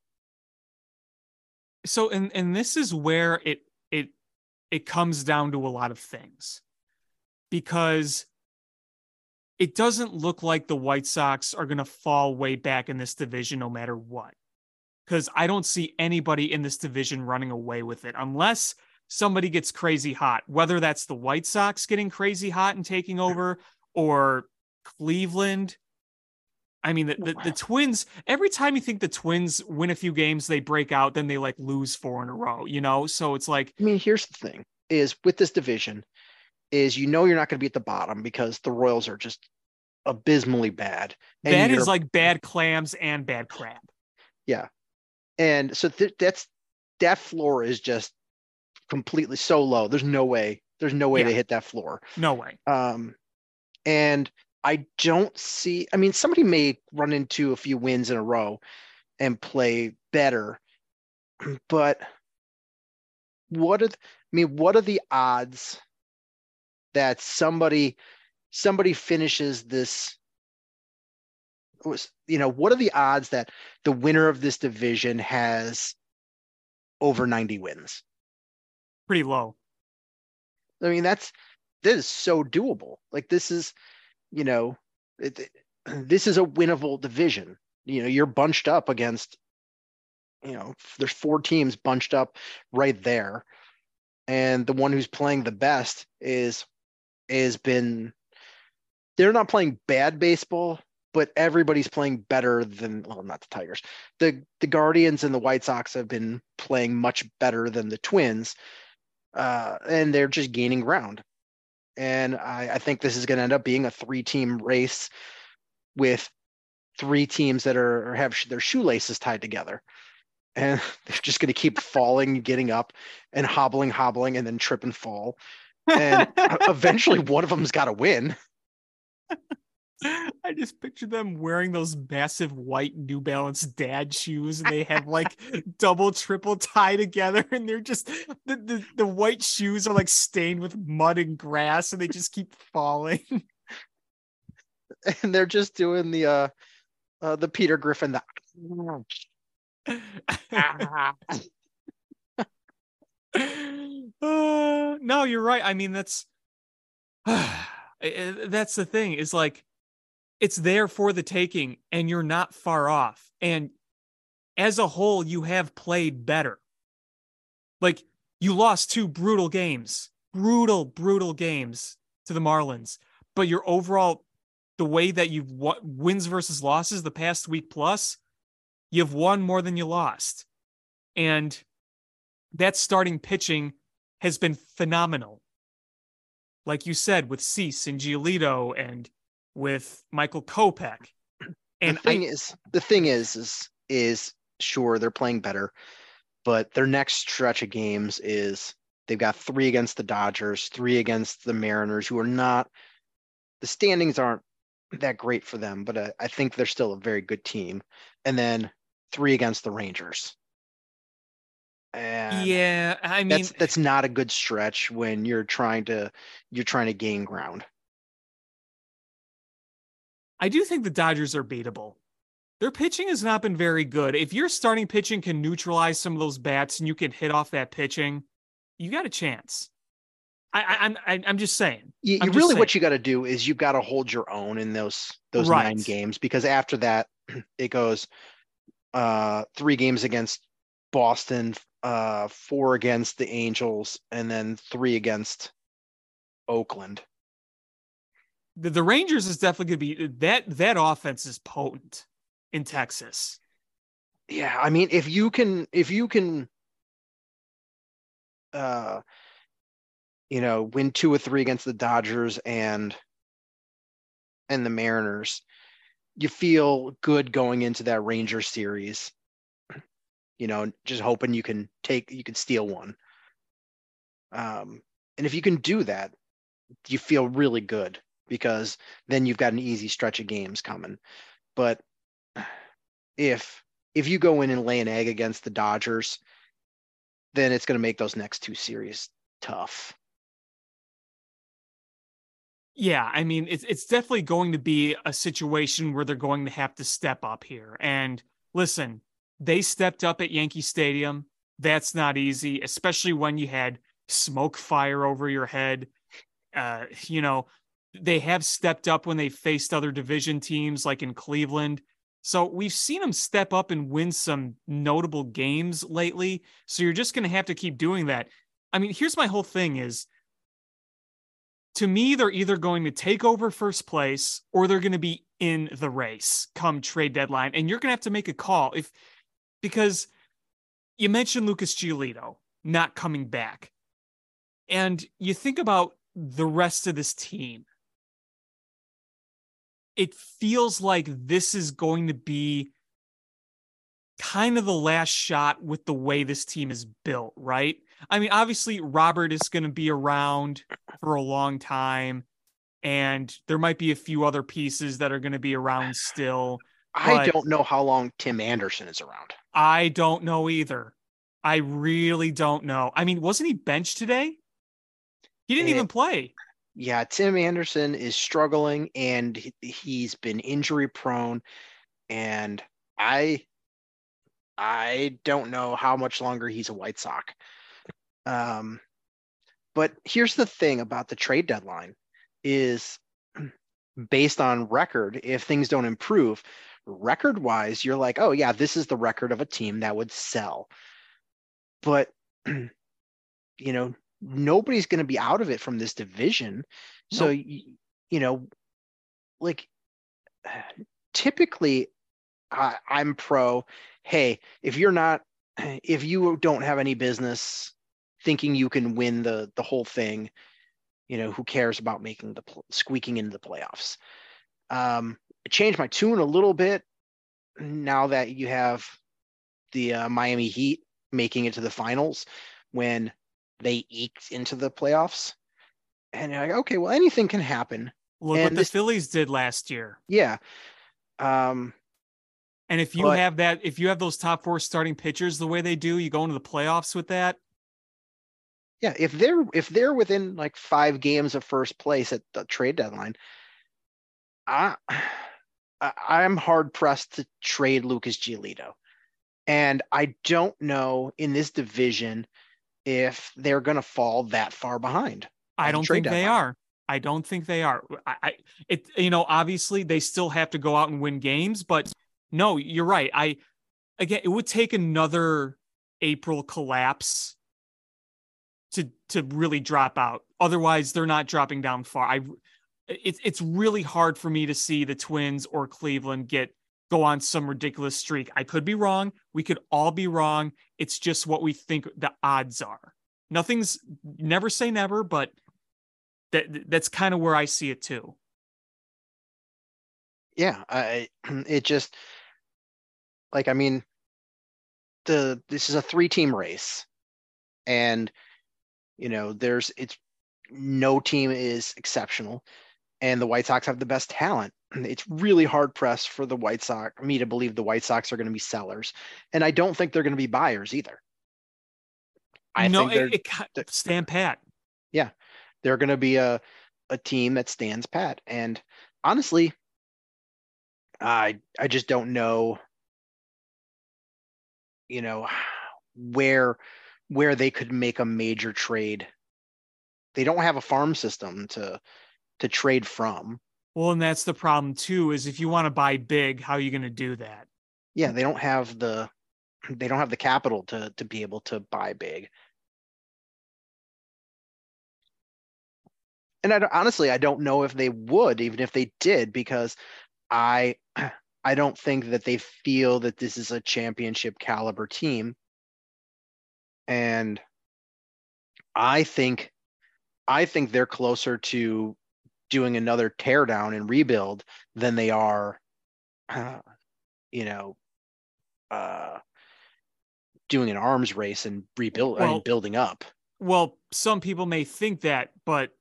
So, and this is where it comes down to a lot of things, because it doesn't look like the White Sox are going to fall way back in this division no matter what. Because I don't see anybody in this division running away with it unless somebody gets crazy hot, whether that's the White Sox getting crazy hot and taking over or Cleveland. I mean, the Twins, every time you think the Twins win a few games, they break out, then they like lose 4 in a row, So it's like, I mean, here's the thing is with this division is, you're not going to be at the bottom because the Royals are just abysmally bad. And that is like bad clams and bad crab. Yeah. And so that floor is just completely so low. There's no way they hit that floor. No way. And I don't see, I mean, somebody may run into a few wins in a row and play better, but what are the odds that somebody finishes this? What are the odds that the winner of this division has over 90 wins? Pretty low. I mean, that is so doable. Like, this is, this is a winnable division. You're bunched up against, there's 4 teams bunched up right there. And the one who's playing the best they're not playing bad baseball, but everybody's playing better than, well, not the Tigers. The Guardians and the White Sox have been playing much better than the Twins, and they're just gaining ground. And I think this is going to end up being a 3-team race with 3 teams that have their shoelaces tied together. And they're just going to keep falling, getting up, and hobbling, and then trip and fall. And eventually one of them's got to win. I just picture them wearing those massive white New Balance dad shoes, and they have like double, triple tie together, and they're just the white shoes are like stained with mud and grass, and they just keep falling. And they're just doing the Peter Griffin. No, you're right. I mean, that's the thing, is like, it's there for the taking, and you're not far off. And as a whole, you have played better. Like, you lost 2 brutal games to the Marlins, but your overall, the way that you've wins versus losses the past week plus, you've won more than you lost. And that starting pitching has been phenomenal. Like you said, with Cease and Giolito and with Michael Kopech. And the thing is sure, they're playing better, but their next stretch of games is they've got 3 against the Dodgers, 3 against the Mariners, who are not, the standings aren't that great for them, but I think they're still a very good team. And then 3 against the Rangers. And yeah, I mean, that's not a good stretch when you're trying to gain ground. I do think the Dodgers are beatable. Their pitching has not been very good. If your starting pitching can neutralize some of those bats and you can hit off that pitching, you got a chance. I'm just saying. You really, what you got to do is you've got to hold your own in those Right. 9 games, because after that it goes 3 games against Boston, 4 against the Angels, and then 3 against Oakland. The Rangers is definitely going to be that offense is potent in Texas. Yeah, I mean, if you can win 2 or 3 against the Dodgers and the Mariners, you feel good going into that Ranger series. Just hoping you can steal one. And if you can do that, you feel really good, because then you've got an easy stretch of games coming. But if you go in and lay an egg against the Dodgers, then it's going to make those next 2 series tough. Yeah, I mean, it's definitely going to be a situation where they're going to have to step up here. And listen, they stepped up at Yankee Stadium. That's not easy, especially when you had smoke fire over your head. They have stepped up when they faced other division teams like in Cleveland. So we've seen them step up and win some notable games lately. So you're just going to have to keep doing that. I mean, here's my whole thing is, to me, they're either going to take over first place or they're going to be in the race come trade deadline. And you're going to have to make a call because you mentioned Lucas Giolito not coming back. And you think about the rest of this team. It feels like this is going to be kind of the last shot with the way this team is built, right? I mean, obviously, Robert is going to be around for a long time, and there might be a few other pieces that are going to be around still. I don't know how long Tim Anderson is around. I don't know either. I really don't know. I mean, wasn't he benched today? He didn't even play. Yeah, Tim Anderson is struggling, and he's been injury prone, and I don't know how much longer he's a White Sox. But here's the thing about the trade deadline is, based on record, if things don't improve record-wise, you're like, oh yeah, this is the record of a team that would sell. But nobody's going to be out of it from this division. So, typically I'm pro, hey, if you don't have any business thinking you can win the whole thing, who cares about squeaking into the playoffs? I changed my tune a little bit now that you have the Miami Heat making it to the finals when they eked into the playoffs. And you're like, okay, well, anything can happen. Look what the Phillies did last year. Yeah. And if you have those top 4 starting pitchers the way they do, you go into the playoffs with that. Yeah, if they're within like 5 games of first place at the trade deadline, I'm hard pressed to trade Lucas Giolito. And I don't know in this division if they're going to fall that far behind. I don't think they are. I don't think they are. Obviously they still have to go out and win games, but no, you're right. It would take another April collapse to really drop out. Otherwise, they're not dropping down far. It's really hard for me to see the Twins or Cleveland go on some ridiculous streak. I could be wrong. We could all be wrong. It's just what we think the odds are. Never say never, but that's kind of where I see it too. Yeah, it just this is a 3-team race, and no team is exceptional, and the White Sox have the best talent. It's really hard pressed for me to believe the White Sox are going to be sellers, and I don't think they're going to be buyers either. Stand pat. Yeah, they're going to be a team that stands pat, and honestly, I just don't know, where they could make a major trade. They don't have a farm system to trade from. Well, and that's the problem too, is if you want to buy big, how are you going to do that? Yeah, they don't have the capital to be able to buy big. And honestly, I don't know if they would, even if they did, because I don't think that they feel that this is a championship caliber team. And I think they're closer to doing another teardown and rebuild than they are, doing an arms race and building up. Well, some people may think that, but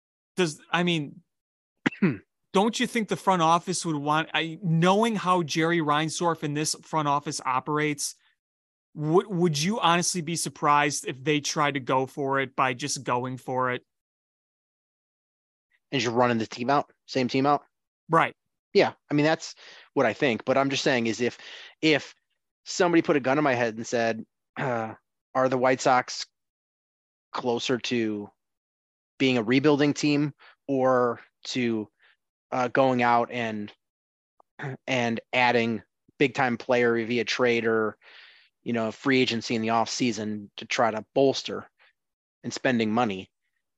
don't you think the front office would want, knowing how Jerry Reinsdorf and this front office operates, would you honestly be surprised if they tried to go for it by just going for it? And just running the team out, same team out? Right. Yeah. I mean, that's what I think. But I'm just saying is if somebody put a gun in my head and said, are the White Sox closer to being a rebuilding team or to going out and adding big time player via trade or, free agency in the off season to try to bolster and spending money,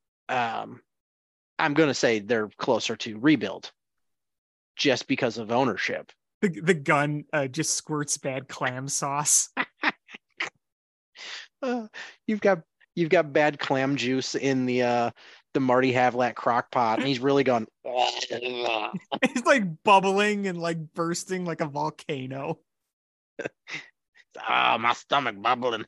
I'm going to say they're closer to rebuild just because of ownership. The gun just squirts bad clam sauce. You've got bad clam juice in the Marty Havlat crock pot, and he's really going. He's like bubbling and like bursting like a volcano. My stomach bubbling.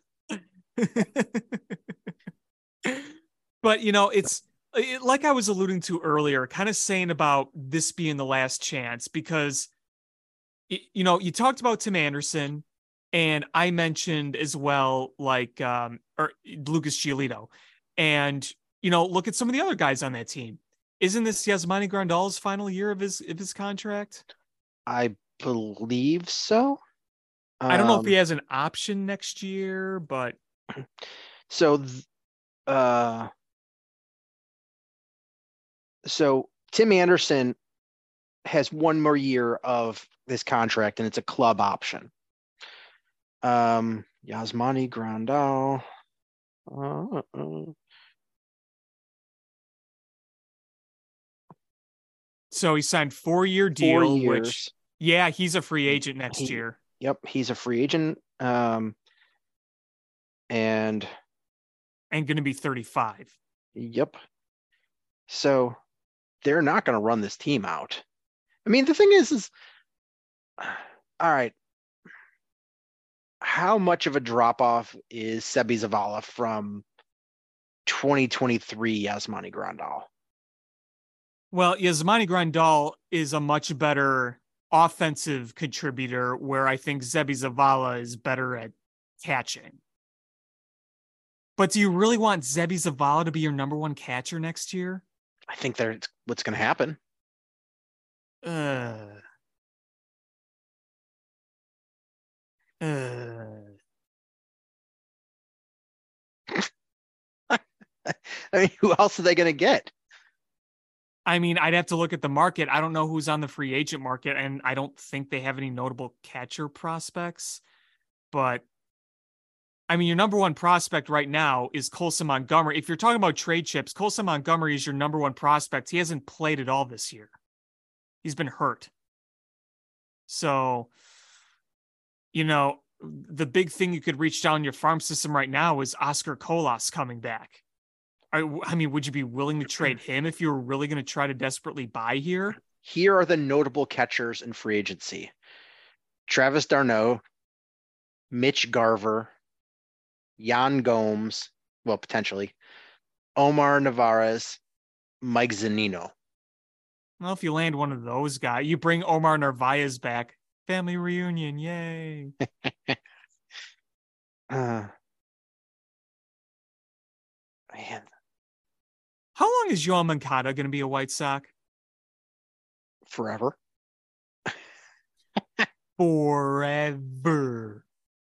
But it's like I was alluding to earlier, kind of saying about this being the last chance, because you talked about Tim Anderson, and I mentioned as well, like or Lucas Giolito, and look at some of the other guys on that team. Isn't this Yasmani Grandal's final year of his contract? I believe so. I don't know if he has an option next year, but so Tim Anderson has one more year of this contract, and it's a club option. Yasmani Grandal. So he signed 4-year deal, 4 years. Which, yeah, he's a free agent next year. Yep, he's a free agent, and going to be 35. Yep. So they're not going to run this team out. I mean, the thing is, all right, how much of a drop off is Seby Zavala from 2023 Yasmani Grandal? Well, Yasmani Grandal is a much better offensive contributor, where I think Seby Zavala is better at catching. But do you really want Seby Zavala to be your number one catcher next year? I think that's what's going to happen. I mean, who else are they going to get? I mean, I'd have to look at the market. I don't know who's on the free agent market, and I don't think they have any notable catcher prospects. But, I mean, your number one prospect right now is Colson Montgomery. If you're talking about trade chips, Colson Montgomery is your number one prospect. He hasn't played at all this year. He's been hurt. So, the big thing you could reach down your farm system right now is Oscar Colas coming back. I mean, would you be willing to trade him if you were really going to try to desperately buy here? Here are the notable catchers in free agency: Travis d'Arnaud, Mitch Garver, Yan Gomes, well, potentially, Omar Narvaez, Mike Zunino. Well, if you land one of those guys, you bring Omar Narvaez back. Family reunion, yay. Man. How long is Yoan Moncada going to be a White Sox? Forever. forever.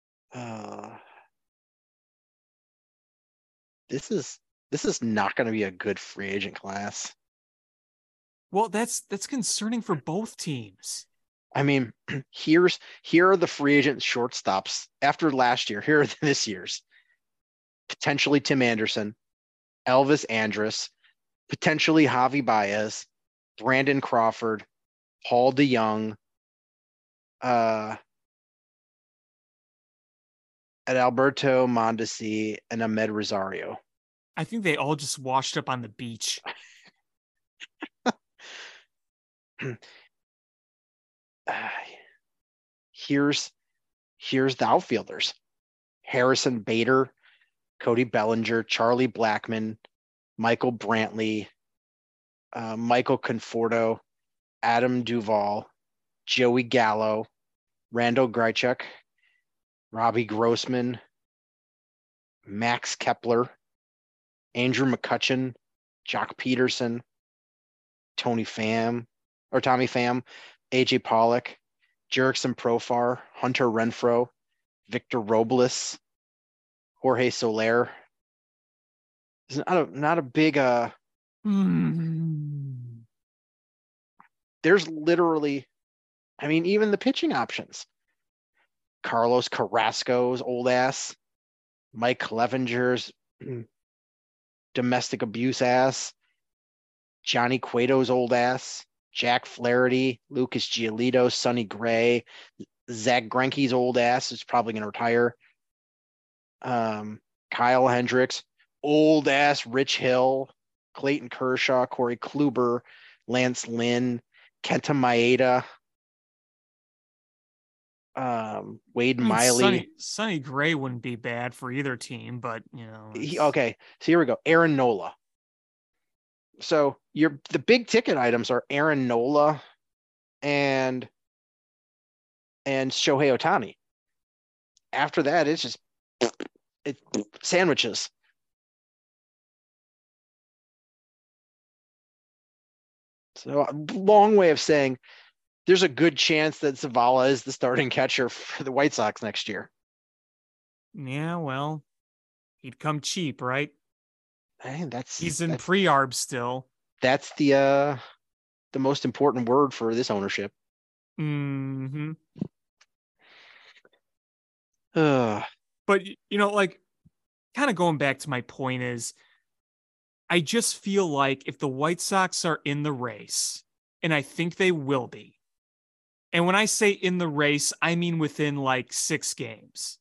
This is not going to be a good free agent class. Well, that's concerning for both teams. I mean, here are the free agent shortstops after last year. Here are this year's. Potentially Tim Anderson, Elvis Andrus, potentially Javi Baez, Brandon Crawford, Paul DeYoung, Adalberto Mondesi, and Ahmed Rosario. I think they all just washed up on the beach. Here's the outfielders: Harrison Bader, Cody Bellinger, Charlie Blackmon, Michael Brantley, Michael Conforto, Adam Duvall, Joey Gallo, Randall Grichuk, Robbie Grossman, Max Kepler, Andrew McCutchen, Jock Peterson, Tommy Pham, AJ Pollock, Jerickson Profar, Hunter Renfroe, Victor Robles, Jorge Soler. It's not a big There's literally, I mean, even the pitching options. Carlos Carrasco's old ass, Mike Clevenger's domestic abuse ass, Johnny Cueto's old ass, Jack Flaherty, Lucas Giolito, Sonny Gray, Zach Greinke's old ass is probably going to retire. Kyle Hendricks, old ass Rich Hill, Clayton Kershaw, Corey Kluber, Lance Lynn, Kenta Maeda, Wade Miley. Sonny Gray wouldn't be bad for either team, but you know. Okay, so here we go. Aaron Nola. So the big ticket items are Aaron Nola and Shohei Ohtani. After that, it's just sandwiches. So a long way of saying there's a good chance that Zavala is the starting catcher for the White Sox next year. Yeah, well, he'd come cheap, right? He's in pre-arb still. That's the most important word for this ownership. Mm-hmm. But you know, like, kind of going back to my point is, I just feel like if the White Sox are in the race, and I think they will be, and when I say in the race, I mean within like 6 games,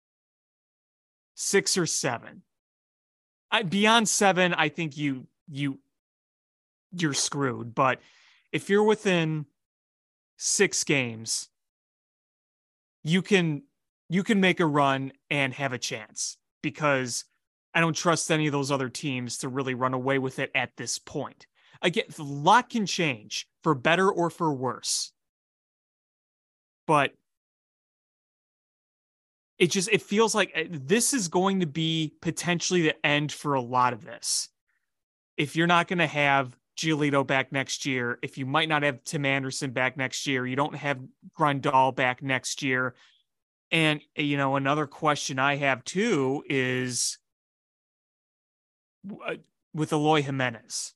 6 or 7. Beyond 7, I think you're screwed. But if you're within 6 games, you can make a run and have a chance, because I don't trust any of those other teams to really run away with it at this point. Again, a lot can change for better or for worse. But it feels like this is going to be potentially the end for a lot of this. If you're not going to have Giolito back next year, if you might not have Tim Anderson back next year, you don't have Grandal back next year. And, you know, another question I have too is with Eloy Jimenez.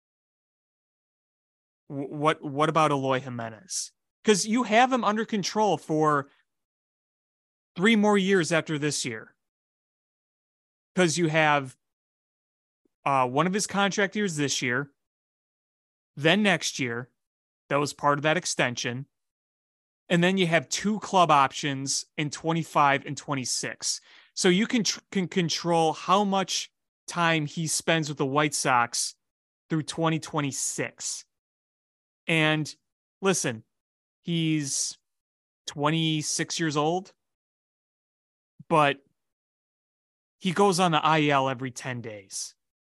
What about Eloy Jimenez? Because you have him under control for 3 more years after this year. Because you have one of his contract years this year, then next year, that was part of that extension. And then you have 2 club options in 25 and 26. So you can control how much time he spends with the White Sox through 2026. And listen, he's 26 years old, but he goes on the IL every 10 days.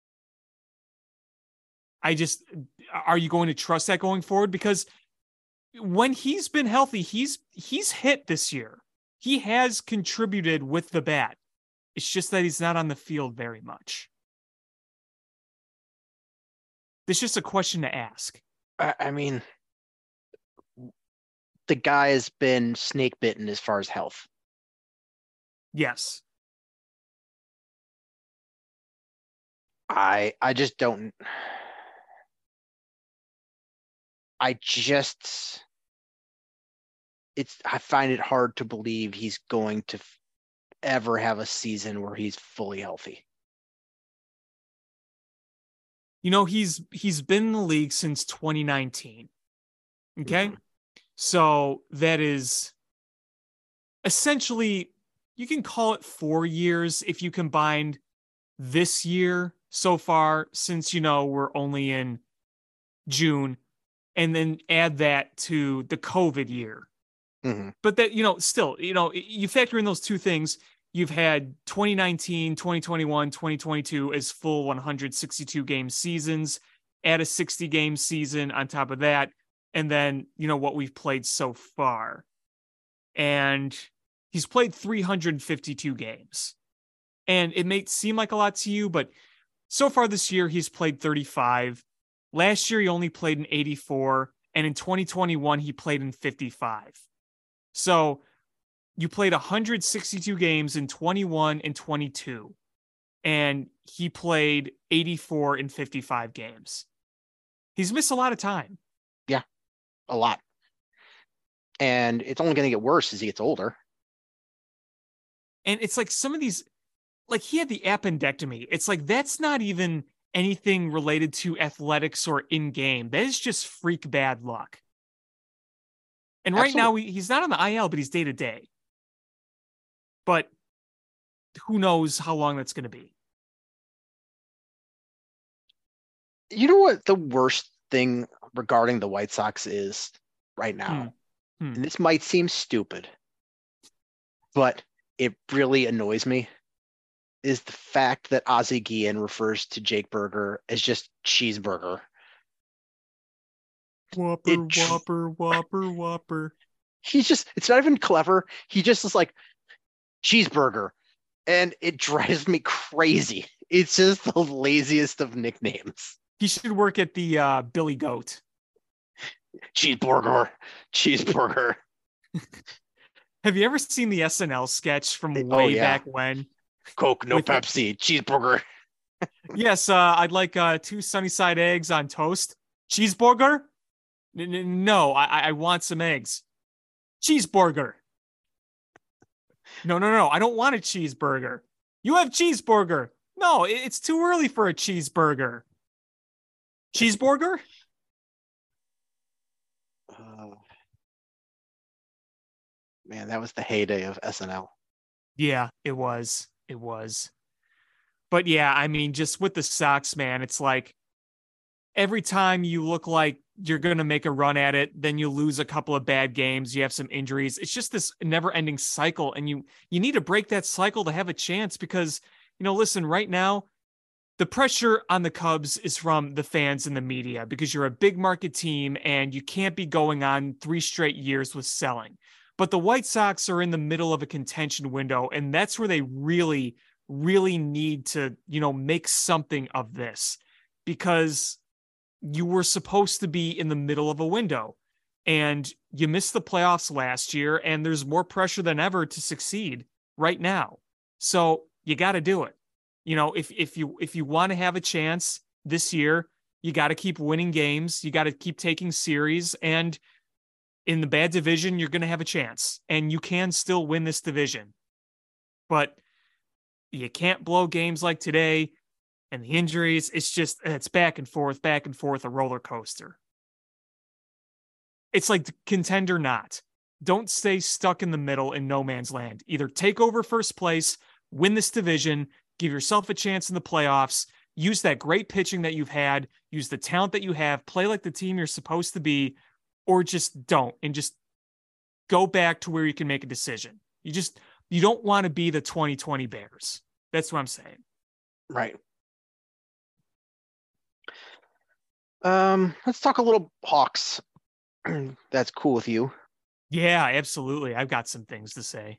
Are you going to trust that going forward? Because when he's been healthy, he's hit this year. He has contributed with the bat. It's just that he's not on the field very much. It's just a question to ask. I mean, the guy has been snake bitten as far as health. Yes. I just don't. I just I find it hard to believe he's going to ever have a season where he's fully healthy. You know, he's been in the league since 2019. Okay? Mhm. So that is essentially, you can call it 4 years if you combined this year so far, since, you know, we're only in June, and then add that to the COVID year. Mhm. But that, you know, still, you know, you factor in those two things. You've had 2019, 2021, 2022 as full 162 game seasons, add a 60 game season on top of that. And then, you know, what we've played so far. And he's played 352 games. And it may seem like a lot to you, but so far this year, he's played 35. Last year, he only played in 84. And in 2021, he played in 55. So you played 162 games in 21 and 22. And he played 84 in 55 games. He's missed a lot of time. Yeah, a lot. And it's only going to get worse as he gets older. And it's like some of these, like he had the appendectomy. It's like that's not even anything related to athletics or in game. That is just freak bad luck. And right now he's not on the IL, but he's day to day. But who knows how long that's going to be. You know what the worst thing regarding the White Sox is right now? And this might seem stupid, but it really annoys me, is the fact that Ozzie Guillen refers to Jake Burger as just Cheeseburger. Whopper, whopper, whopper, whopper. It's not even clever. He just is like, Cheeseburger. And it drives me crazy. It's just the laziest of nicknames. He should work at the Billy Goat. Cheeseburger. Have you ever seen the SNL sketch from way back when? Coke, no Pepsi, cheeseburger. Yes, I'd like 2 Sunnyside eggs on toast. Cheeseburger? No, I want some eggs. Cheeseburger. No. I don't want a cheeseburger. You have cheeseburger. No, it's too early for a cheeseburger. Cheeseburger? Man, that was the heyday of SNL. Yeah, it was. But yeah, I mean, just with the Sox, man, it's like every time you look like you're going to make a run at it, then you lose a couple of bad games, you have some injuries. It's just this never-ending cycle, and you need to break that cycle to have a chance because, you know, listen, right now, the pressure on the Cubs is from the fans and the media because you're a big market team and you can't be going on 3 straight years with selling. But the White Sox are in the middle of a contention window, and that's where they really, really need to, you know, make something of this because you were supposed to be in the middle of a window and you missed the playoffs last year, and there's more pressure than ever to succeed right now. So you got to do it. You know, if you want to have a chance this year, you got to keep winning games. You got to keep taking series, and in the bad division, you're going to have a chance, and you can still win this division. But you can't blow games like today, and the injuries, it's back and forth, a roller coaster. It's like contender not. Don't stay stuck in the middle in no man's land. Either take over first place, win this division, give yourself a chance in the playoffs, use that great pitching that you've had, use the talent that you have, play like the team you're supposed to be, or just don't, and just go back to where you can make a decision. You don't want to be the 2020 Bears. That's what I'm saying. Right. Let's talk a little Hawks. That's cool with you. Yeah, absolutely. I've got some things to say.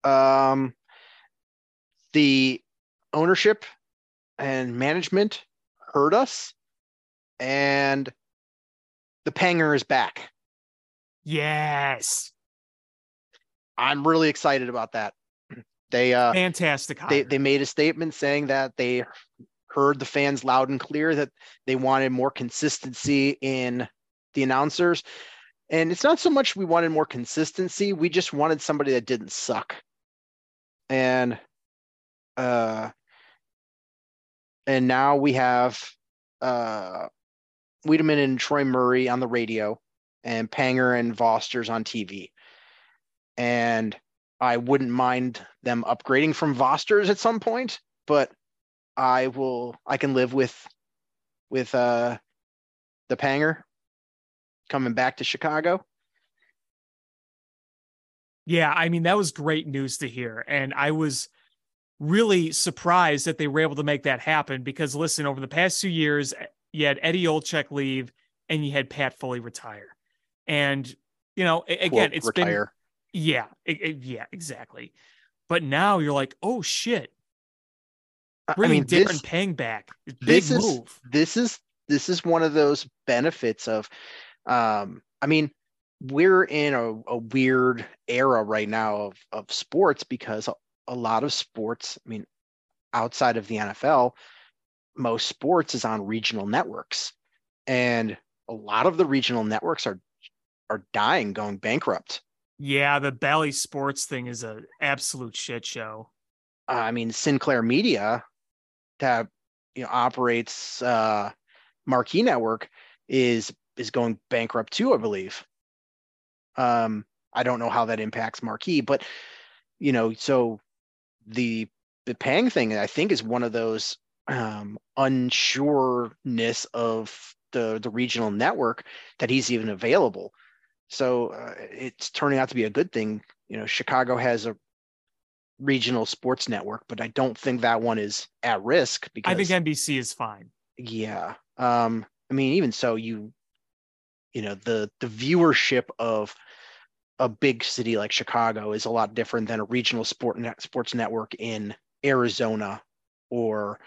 The ownership and management hurt us, and the Panger is back. Yes. I'm really excited about that. They Fantastic hire. they made a statement saying that they heard the fans loud and clear that they wanted more consistency in the announcers. And it's not so much we wanted more consistency, we just wanted somebody that didn't suck. And now we have Wiedemann and Troy Murray on the radio and Panger and Vosters on TV. And I wouldn't mind them upgrading from Vosters at some point, but I can live with the Panger coming back to Chicago. Yeah, I mean, that was great news to hear. And I was really surprised that they were able to make that happen because, listen, over the past 2 years, you had Eddie Olczyk leave and you had Pat Foley retire. And, again, Quote, it's retire. been, yeah, exactly. But now you're like, oh, shit. Bringing Darren Pang back. Big move. This is one of those benefits of, we're in a weird era right now of sports because a lot of sports, outside of the NFL, most sports is on regional networks. And a lot of the regional networks are dying, going bankrupt. Yeah, the Bally Sports thing is an absolute shit show. Sinclair Media that operates Marquee Network is going bankrupt too, I believe. I don't know how that impacts Marquee, but so the Pang thing, I think, is one of those unsureness of the regional network that he's even available. So it's turning out to be a good thing. Chicago has a regional sports network, but I don't think that one is at risk because I think NBC is fine. Yeah. Even so, the viewership of a big city like Chicago is a lot different than a regional sports network in Arizona or,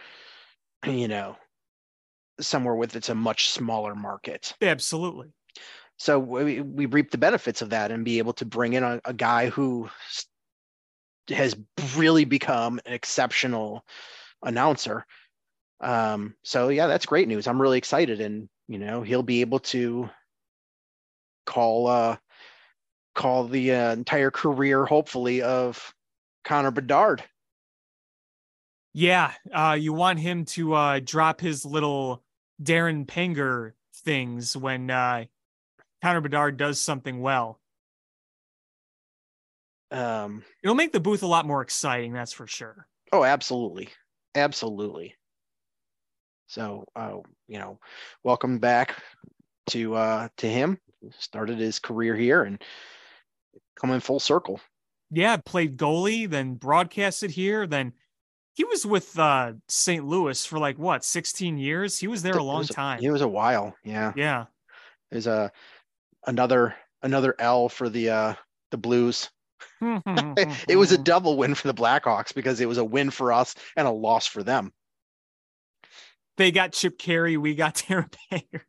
somewhere with it's a much smaller market. Absolutely. So we reap the benefits of that and be able to bring in a guy who has really become an exceptional announcer. So yeah, that's great news. I'm really excited, and he'll be able to call the entire career, hopefully, of Connor Bedard. Yeah, you want him to drop his little Darren Panger things when Connor Bedard does something well. It'll make the booth a lot more exciting, that's for sure. Oh, absolutely. So, welcome back to him. Started his career here and coming full circle. Yeah, played goalie, then broadcasted here. Then he was with St. Louis for 16 years. He was there a long time. It was a while. Yeah. Yeah. There's another L for the Blues. It was a double win for the Blackhawks because it was a win for us and a loss for them. They got Chip Carey. We got Darren Panger.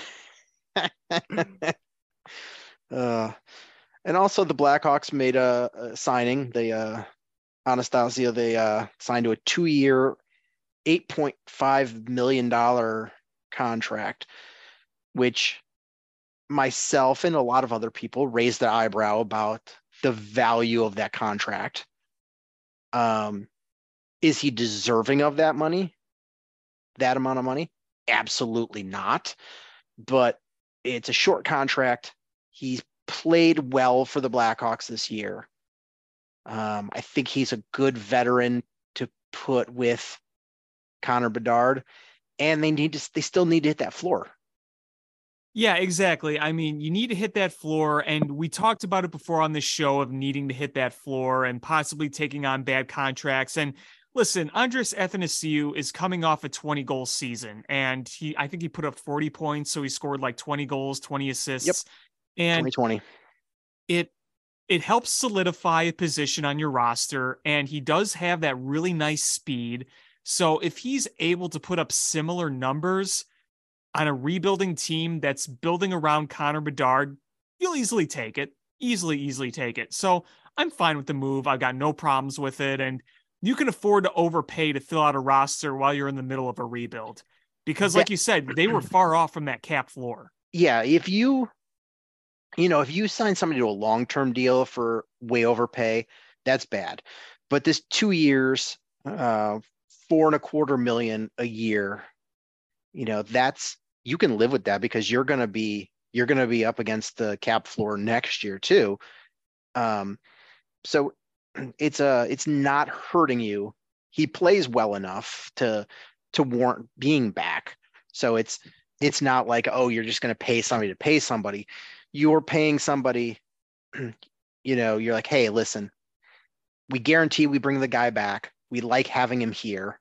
And also the Blackhawks made a signing. They Anastasia, they signed to a 2-year, $8.5 million contract, which myself and a lot of other people raised their eyebrow about the value of that contract. Is he deserving of that money? That amount of money? Absolutely not. But it's a short contract. He's played well for the Blackhawks this year. I think he's a good veteran to put with Connor Bedard, and they still need to hit that floor. Yeah, exactly. You need to hit that floor, and we talked about it before on this show of needing to hit that floor and possibly taking on bad contracts. And listen, Andres Athanasiou is coming off a 20-goal season, and I think he put up 40 points, so he scored 20 goals, 20 assists. Yep. And 2020. It helps solidify a position on your roster, and he does have that really nice speed. So if he's able to put up similar numbers on a rebuilding team that's building around Connor Bedard you'll easily take it. Easily take it. So I'm fine with the move. I've got no problems with it. And you can afford to overpay to fill out a roster while you're in the middle of a rebuild. Because like you said, they were far off from that cap floor. Yeah, if you sign somebody to a long-term deal for way overpay, that's bad. But this 2 years, $4.25 million a year, that's, you can live with that because you're gonna be up against the cap floor next year too. So it's not hurting you. He plays well enough to warrant being back. So it's not like, oh, you're just going to pay somebody to pay somebody. You're paying somebody, you're like, hey, listen, we guarantee we bring the guy back. We like having him here.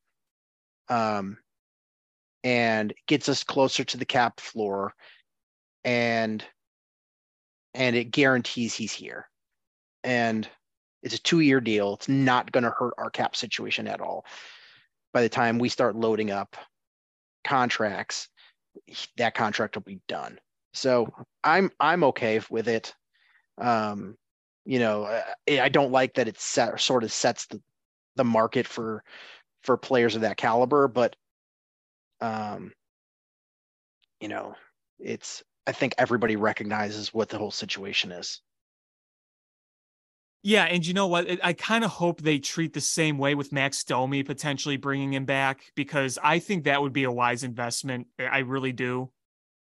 And gets us closer to the cap floor, and it guarantees he's here. And it's a 2-year deal. It's not going to hurt our cap situation at all. By the time we start loading up contracts, that contract will be done. So I'm okay with it. I don't like that it sort of sets the market for players of that caliber, but I think everybody recognizes what the whole situation is. Yeah, and you know what? I kind of hope they treat the same way with Max Domi potentially bringing him back, because I think that would be a wise investment. I really do.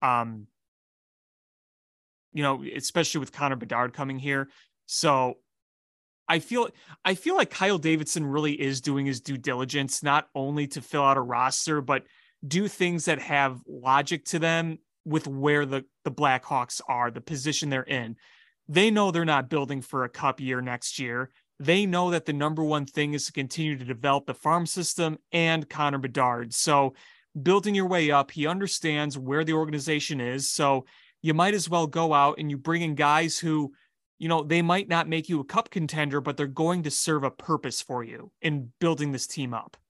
Especially with Connor Bedard coming here. So I feel like Kyle Davidson really is doing his due diligence, not only to fill out a roster, but do things that have logic to them with where the Blackhawks are, the position they're in. They know they're not building for a cup year next year. They know that the number one thing is to continue to develop the farm system and Connor Bedard. So building your way up, he understands where the organization is. So you might as well go out and you bring in guys who, they might not make you a cup contender, but they're going to serve a purpose for you in building this team up.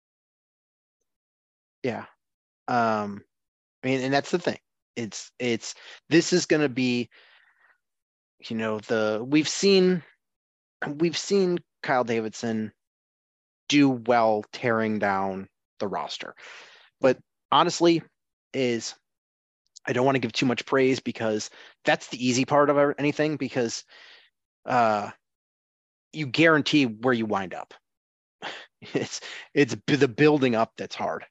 Yeah. And that's the thing. This is going to be, we've seen Kyle Davidson do well tearing down the roster, but honestly I don't want to give too much praise because that's the easy part of anything, because you guarantee where you wind up. It's the building up that's hard.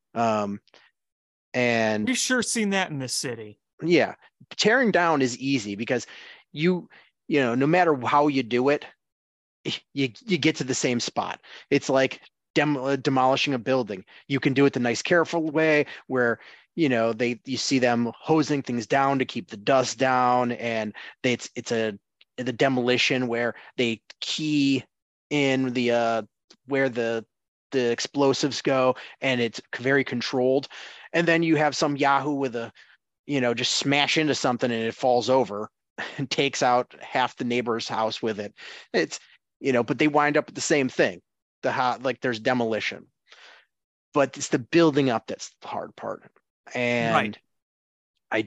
And we've sure seen that in this city. Yeah. Tearing down is easy because no matter how you do it, you get to the same spot. It's like demolishing a building. You can do it the nice, careful way where, you see them hosing things down to keep the dust down. And it's the demolition where they key in where the explosives go, and it's very controlled. And then you have some Yahoo with just smash into something and it falls over and takes out half the neighbor's house with it. It's, but they wind up with the same thing. There's demolition, but it's the building up that's the hard part. And right.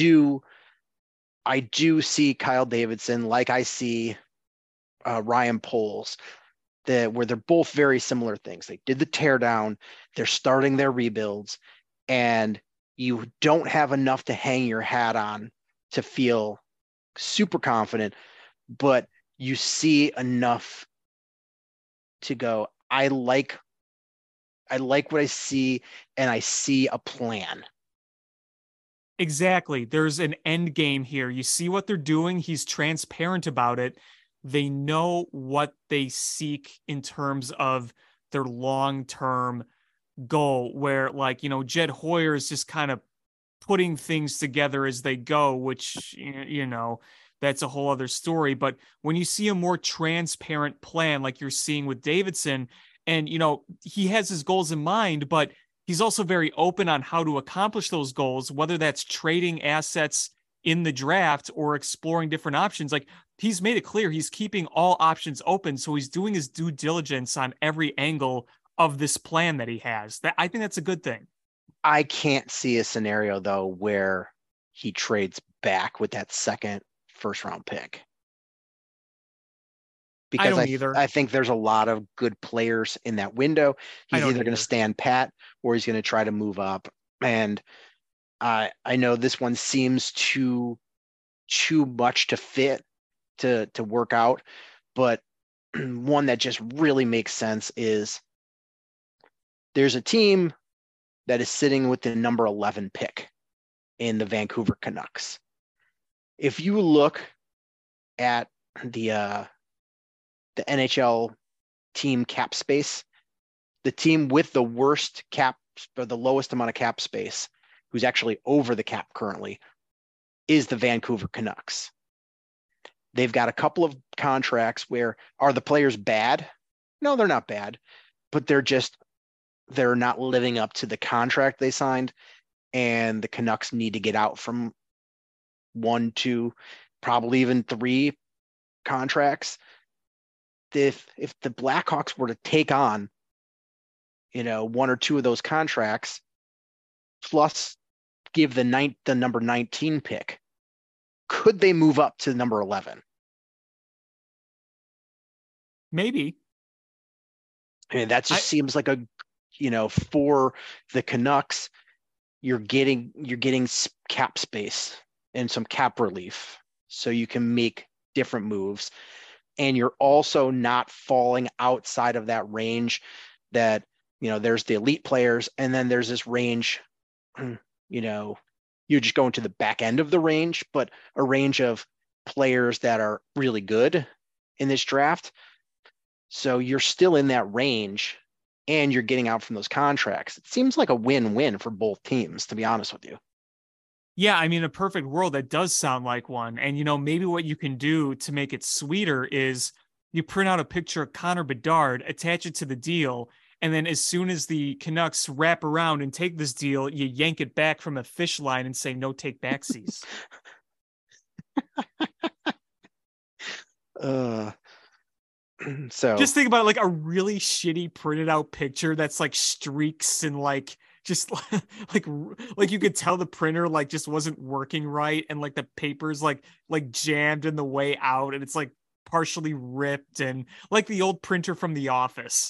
I do see Kyle Davidson, like I see Ryan Poles, where they're both very similar things. They did the teardown, they're starting their rebuilds, and you don't have enough to hang your hat on to feel super confident, but you see enough to go, I like what I see, and I see a plan. Exactly. There's an end game here. You see what they're doing. He's transparent about it. They know what they seek in terms of their long-term goal, where Jed Hoyer is just kind of putting things together as they go, which, that's a whole other story. But when you see a more transparent plan, like you're seeing with Davidson, and, he has his goals in mind, but he's also very open on how to accomplish those goals, whether that's trading assets in the draft or exploring different options. Like, he's made it clear he's keeping all options open. So he's doing his due diligence on every angle of this plan that he has. I think that's a good thing. I can't see a scenario though, where he trades back with that second first round pick. I Because don't either. I think there's a lot of good players in that window. I He's don't either going either. to stand pat or he's going to try to move up. And I know this one seems too much to fit to work out, but one that just really makes sense is there's a team that is sitting with the number 11 pick in the Vancouver Canucks. If you look at the NHL team cap space, the team with the worst cap or the lowest amount of cap space, who's actually over the cap currently, is the Vancouver Canucks. They've got a couple of contracts where are the players bad? No, they're not bad, but they're not living up to the contract they signed, and the Canucks need to get out from 1, 2, probably even 3 contracts. If the Blackhawks were to take on, 1 or 2 of those contracts, plus give the number 19 pick, could they move up to number 11? Maybe. I mean, that just seems like for the Canucks, you're getting cap space and some cap relief so you can make different moves. And you're also not falling outside of that range that, there's the elite players, and then there's this range, you're just going to the back end of the range, but a range of players that are really good in this draft. So you're still in that range and you're getting out from those contracts. It seems like a win-win for both teams, to be honest with you. Yeah, I mean, a perfect world, that does sound like one. And, maybe what you can do to make it sweeter is you print out a picture of Connor Bedard, attach it to the deal, and then as soon as the Canucks wrap around and take this deal, you yank it back from a fish line and say, no take backsies. So just think about it, like a really shitty printed out picture that's like streaks and like just like you could tell the printer like just wasn't working right, and like the paper's like jammed in the way out, and it's like partially ripped, and like the old printer from The Office.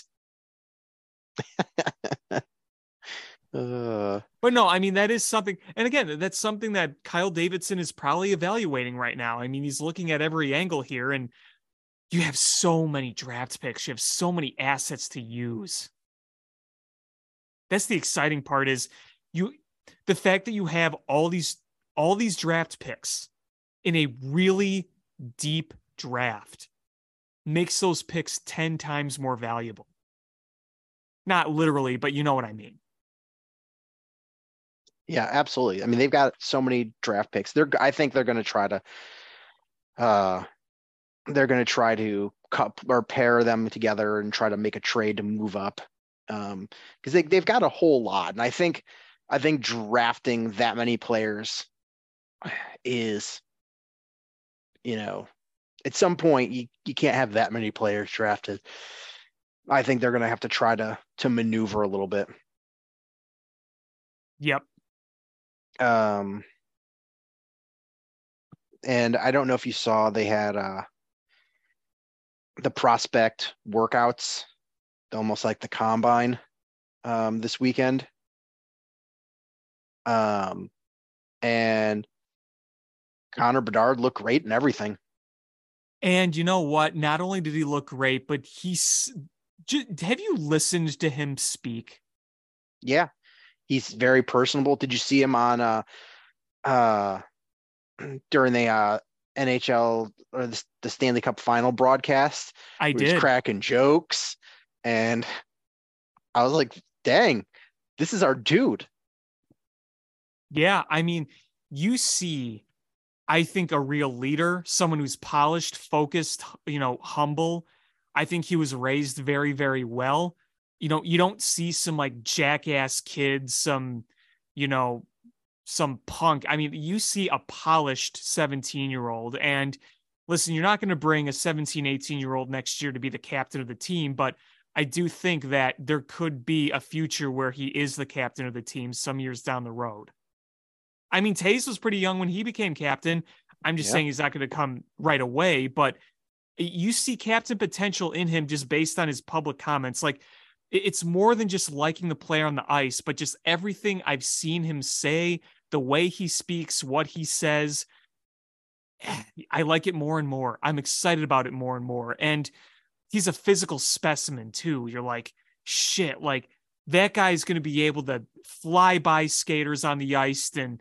But no, I mean, that is something, and again, that's something that Kyle Davidson is probably evaluating right now. I mean, he's looking at every angle here, and you have so many draft picks. You have so many assets to use. That's the exciting part, is the fact that you have all these draft picks in a really deep draft makes those picks 10 times more valuable. Not literally, but you know what I mean. Yeah, absolutely. I mean, they've got so many draft picks. I think they're going to try to cup or pair them together and try to make a trade to move up, because they've got a whole lot. And I think drafting that many players is, at some point you can't have that many players drafted. I think they're going to have to try to maneuver a little bit. Yep. And I don't know if you saw, they had the prospect workouts, almost like the combine, this weekend. And Connor Bedard looked great and everything. And you know what? Not only did he look great, but have you listened to him speak? Yeah. He's very personable. Did you see him on during the NHL or the Stanley Cup final broadcast? I did. He was cracking jokes, and I was like, dang, this is our dude. Yeah, I mean, you see, I think, a real leader, someone who's polished, focused, humble. I think he was raised very, very well. You don't see some like jackass kids, some punk. I mean, you see a polished 17-year-old. And listen, you're not going to bring a 17, 18-year-old next year to be the captain of the team, but I do think that there could be a future where he is the captain of the team some years down the road. I mean, Taves was pretty young when he became captain. I'm just saying he's not going to come right away, but you see captain potential in him just based on his public comments. Like, it's more than just liking the player on the ice, but just everything I've seen him say, the way he speaks, what he says. I like it more and more. I'm excited about it more and more. And he's a physical specimen too. You're like, shit, like that guy's going to be able to fly by skaters on the ice. And,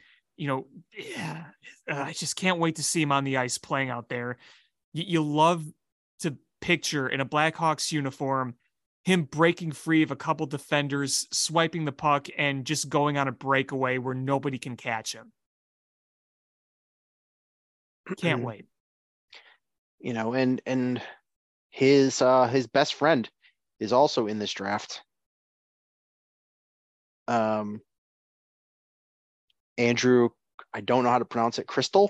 I just can't wait to see him on the ice playing out there. You love to picture in a Blackhawks uniform, him breaking free of a couple defenders, swiping the puck, and just going on a breakaway where nobody can catch him. Can't wait. And his best friend is also in this draft. Andrew, I don't know how to pronounce it. Crystal.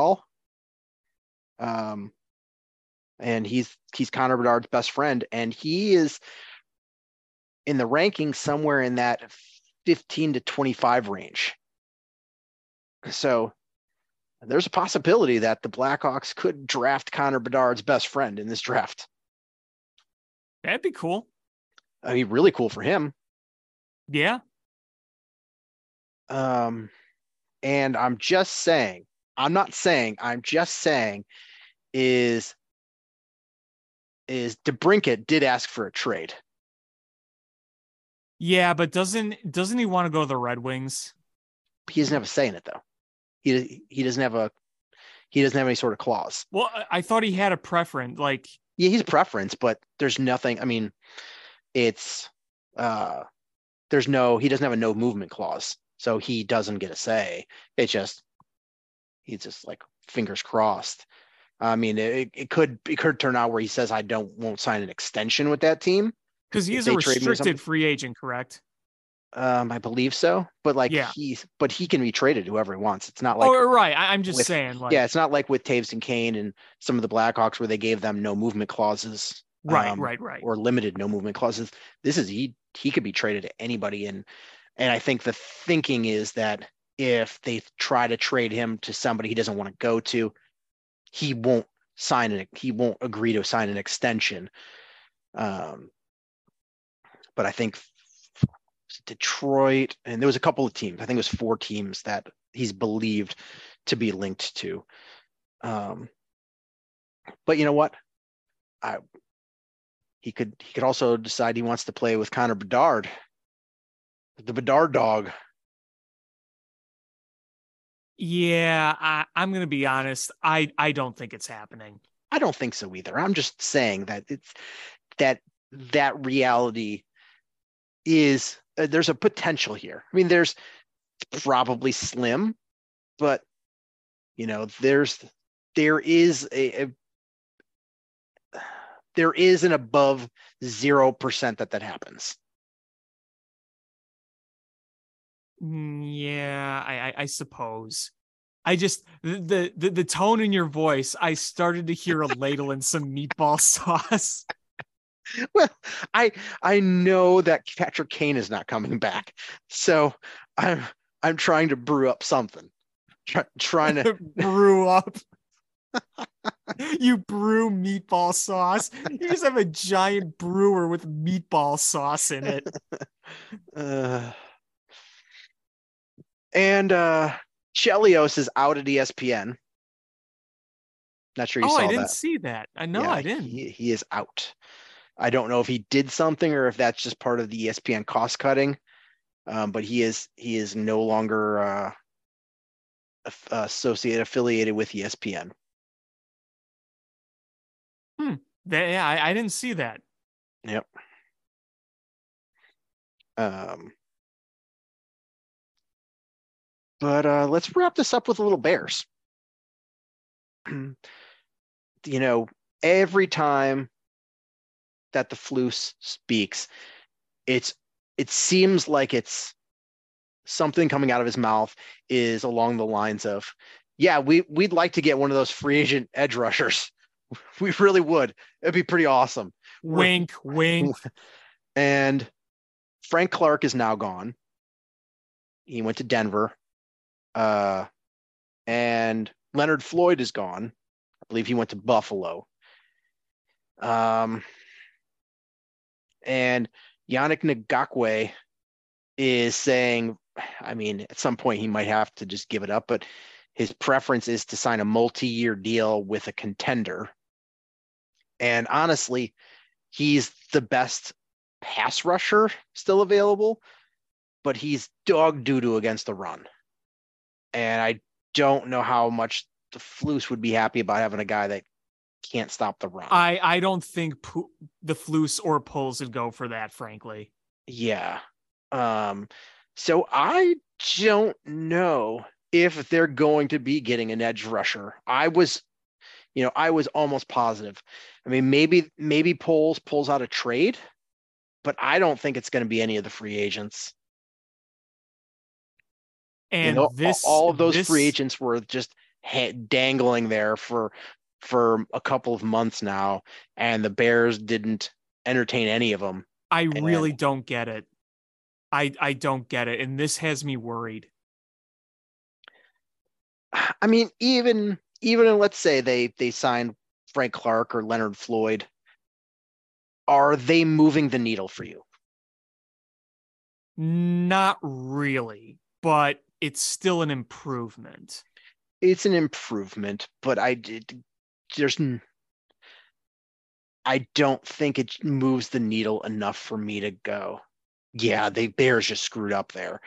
And he's Connor Bedard's best friend, and he is in the rankings somewhere in that 15 to 25 range. So there's a possibility that the Blackhawks could draft Connor Bedard's best friend in this draft. That'd be cool. I mean, really cool for him. Yeah. And I'm just saying is DeBrincat did ask for a trade. Yeah, but doesn't he want to go to the Red Wings? He doesn't have a say in it though. He doesn't have any sort of clause. Well, I thought he had a preference. Like, yeah, he's a preference, but there's nothing. I mean, it's he doesn't have a no movement clause, so he doesn't get a say. He's just like fingers crossed. I mean, it could turn out where he says won't sign an extension with that team because he is a restricted free agent, correct? I believe so, but he can be traded to whoever he wants. It's not like, oh, right. I'm just saying, like, it's not like with Taves and Kane and some of the Blackhawks where they gave them no movement clauses, right, or limited no movement clauses. This is he could be traded to anybody, and I think the thinking is that if they try to trade him to somebody he doesn't want to go to, he won't agree to sign an extension. But I think Detroit, and there was a couple of teams, I think it was 4 teams that he's believed to be linked to. But you know what? He could also decide he wants to play with Connor Bedard, the Bedard dog. Yeah, I'm going to be honest. I don't think it's happening. I don't think so either. I'm just saying that it's that reality is there's a potential here. I mean, there's probably slim, but there is an above 0% that happens. Yeah, I suppose. I just the tone in your voice, I started to hear a ladle and some meatball sauce. Well, I know that Patrick Kane is not coming back, so I'm trying to brew up something. Trying to brew up. You brew meatball sauce. You just have a giant brewer with meatball sauce in it. And Chelios is out at ESPN. Not sure you saw that. I didn't see that. I didn't. He is out. I don't know if he did something or if that's just part of the ESPN cost cutting. But he is no longer affiliated with ESPN. I didn't see that. Yep. But let's wrap this up with a little Bears. Every time that the Flus speaks, it seems like it's something coming out of his mouth is along the lines of, yeah, we'd like to get one of those free agent edge rushers. We really would. It'd be pretty awesome. Wink, wink. And Frank Clark is now gone. He went to Denver. And Leonard Floyd is gone. I believe he went to Buffalo. And Yannick Ngakoue is saying, I mean, at some point he might have to just give it up, but his preference is to sign a multi-year deal with a contender. And honestly, he's the best pass rusher still available, but he's dog doo-doo against the run. And I don't know how much the Flus would be happy about having a guy that can't stop the run. I don't think the Flus or Poles would go for that, frankly. Yeah. So I don't know if they're going to be getting an edge rusher. I was almost positive. I mean, maybe Poles pulls out a trade, but I don't think it's going to be any of the free agents. And all of those free agents were just dangling there for a couple of months now, and the Bears didn't entertain any of them. I really don't get it. I don't get it, and this has me worried. I mean, even let's say they signed Frank Clark or Leonard Floyd, are they moving the needle for you? Not really, but it's still an improvement. It's an improvement, but I don't think it moves the needle enough for me to go, yeah, the Bears just screwed up there.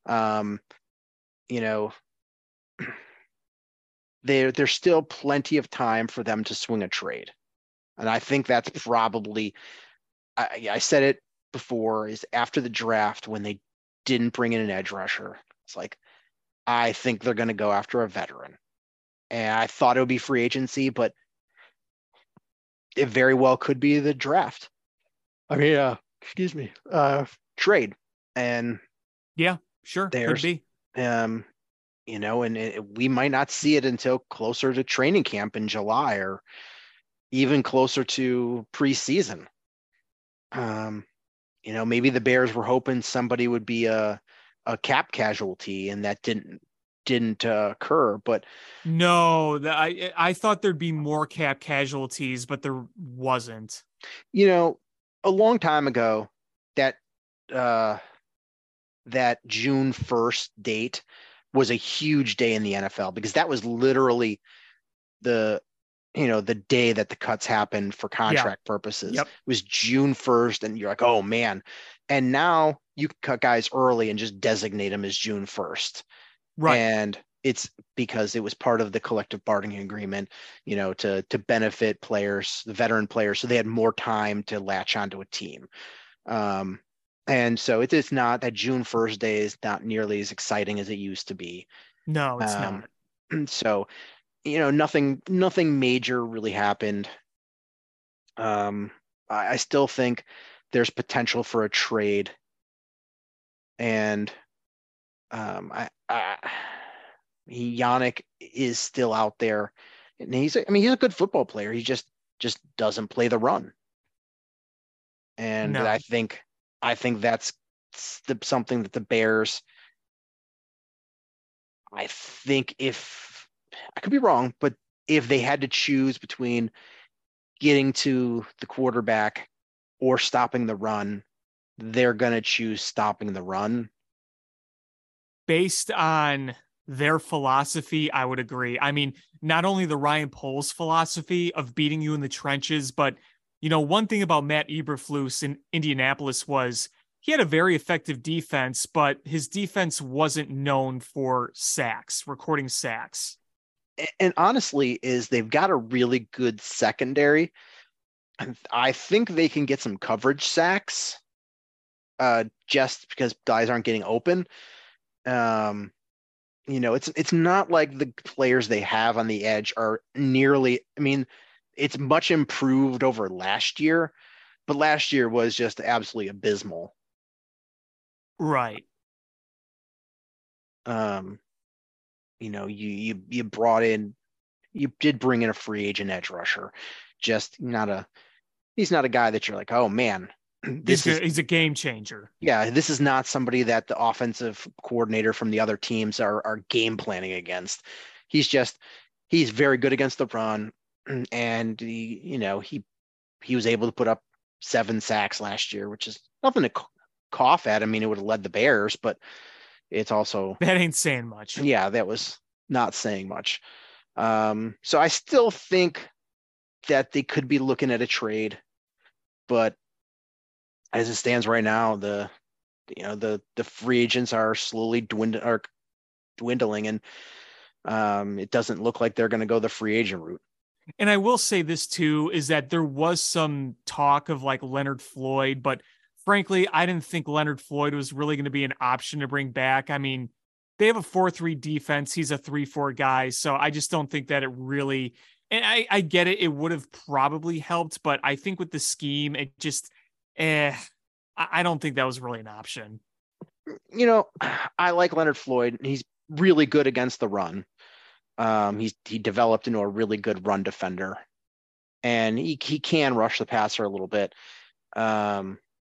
There's still plenty of time for them to swing a trade. And I think that's probably, I said it before, is after the draft when they didn't bring in an edge rusher. It's like, I think they're going to go after a veteran. And I thought it would be free agency, but it very well could be the draft. I mean, trade. And yeah, sure, could be. And we might not see it until closer to training camp in July or even closer to preseason. Maybe the Bears were hoping somebody would be a cap casualty, and that didn't occur. But no, I thought there'd be more cap casualties, but there wasn't. A long time ago, that June 1st date was a huge day in the NFL, because that was literally the day that the cuts happened for contract purposes. Yep. It was June 1st, and you're like, oh man. And now you can cut guys early and just designate them as June 1st. Right. And it's because it was part of the collective bargaining agreement, to benefit players, the veteran players, so they had more time to latch onto a team. And so it is not that June 1st day is not nearly as exciting as it used to be. No, it's not. So, nothing major really happened. I still think there's potential for a trade. And Yannick is still out there, and he's a good football player. He just doesn't play the run. And no. I think that's something that the Bears, I think, if I could be wrong, but if they had to choose between getting to the quarterback or stopping the run, they're going to choose stopping the run. Based on their philosophy, I would agree. I mean, not only the Ryan Poles philosophy of beating you in the trenches, but one thing about Matt Eberflus in Indianapolis was he had a very effective defense, but his defense wasn't known for recording sacks. And honestly, they've got a really good secondary. And I think they can get some coverage sacks, just because guys aren't getting open. It's not like the players they have on the edge are nearly, I mean, it's much improved over last year, but last year was just absolutely abysmal. Right. You did bring in a free agent edge rusher, just he's not a guy that you're like, oh man, he's a game changer. Yeah. This is not somebody that the offensive coordinator from the other teams are game planning against. He's just he's very good against the run, and he was able to put up 7 sacks last year, which is nothing to cough at. I mean, it would have led the Bears, but it's also, That ain't saying much. yeah, that was not saying much. So I still think that they could be looking at a trade, but as it stands right now, the free agents are slowly dwindling, and it doesn't look like they're going to go the free agent route. And I will say this too, is that there was some talk of like Leonard Floyd, but frankly, I didn't think Leonard Floyd was really going to be an option to bring back. I mean, they have a 4-3 defense. He's a 3-4 guy. So I just don't think that it really, and I get it. It would have probably helped, but I think with the scheme, it just, I don't think that was really an option. I like Leonard Floyd. He's really good against the run. He developed into a really good run defender, and he can rush the passer a little bit. But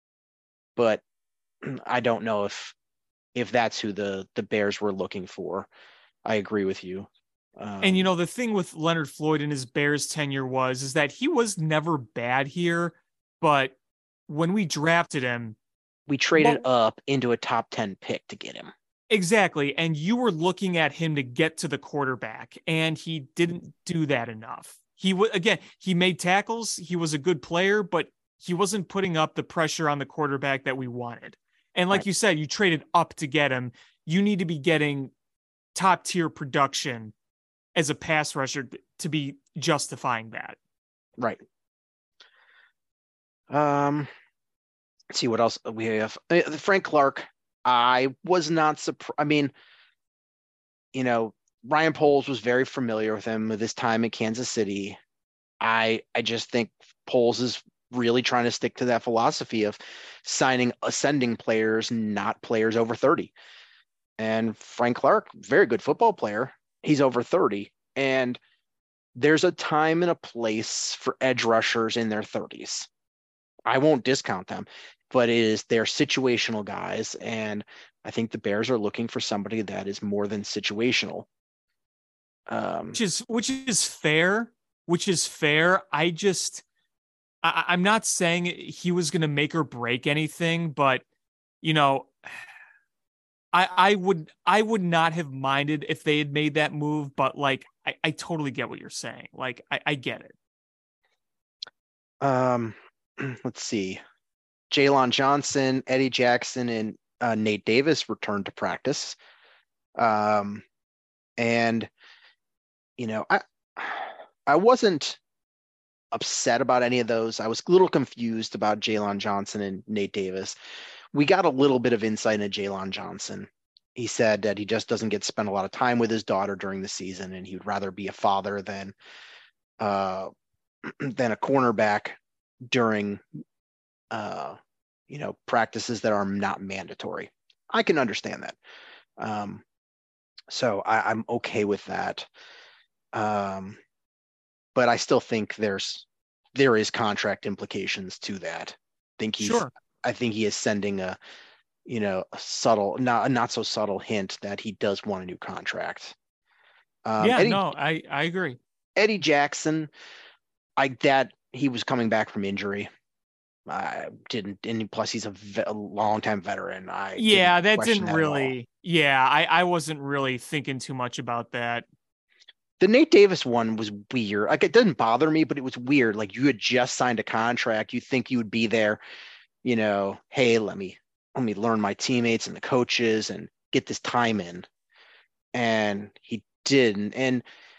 I don't know if that's who the Bears were looking for. I agree with you. And the thing with Leonard Floyd in his Bears tenure is that he was never bad here, but when we drafted him, we traded up into a top 10 pick to get him. Exactly. And you were looking at him to get to the quarterback, and he didn't do that enough. He made tackles. He was a good player, but he wasn't putting up the pressure on the quarterback that we wanted. And like you said, you traded up to get him. You need to be getting top tier production as a pass rusher to be justifying that. Right. Let's see what else we have. Frank Clark. I was not surprised. I mean, Ryan Poles was very familiar with him with his time in Kansas City. I just think Poles is really trying to stick to that philosophy of signing ascending players, not players over 30. And Frank Clark, very good football player. He's over 30. And there's a time and a place for edge rushers in their 30s. I won't discount them, but they're situational guys. And I think the Bears are looking for somebody that is more than situational. Which is fair. I'm not saying he was going to make or break anything, but I would not have minded if they had made that move, but like, I totally get what you're saying. Like, I get it. Let's see. Jaylon Johnson, Eddie Jackson, and Nate Davis returned to practice. And I wasn't upset about any of those. I was a little confused about Jaylon Johnson and Nate Davis. We got a little bit of insight into Jaylon Johnson. He said that he just doesn't get to spend a lot of time with his daughter during the season, and he would rather be a father than a cornerback during practices that are not mandatory. I can understand that. So I'm okay with that. But I still think there is contract implications to that. I think he is sending a subtle, not so subtle hint that he does want a new contract. I agree. Eddie Jackson, he was coming back from injury. I didn't, and plus he's a long-time veteran. I wasn't really thinking too much about that. The Nate Davis one was weird. Like, it didn't bother me, but it was weird. Like, you had just signed a contract. You think you would be there, hey, let me learn my teammates and the coaches and get this time in. And he didn't. And,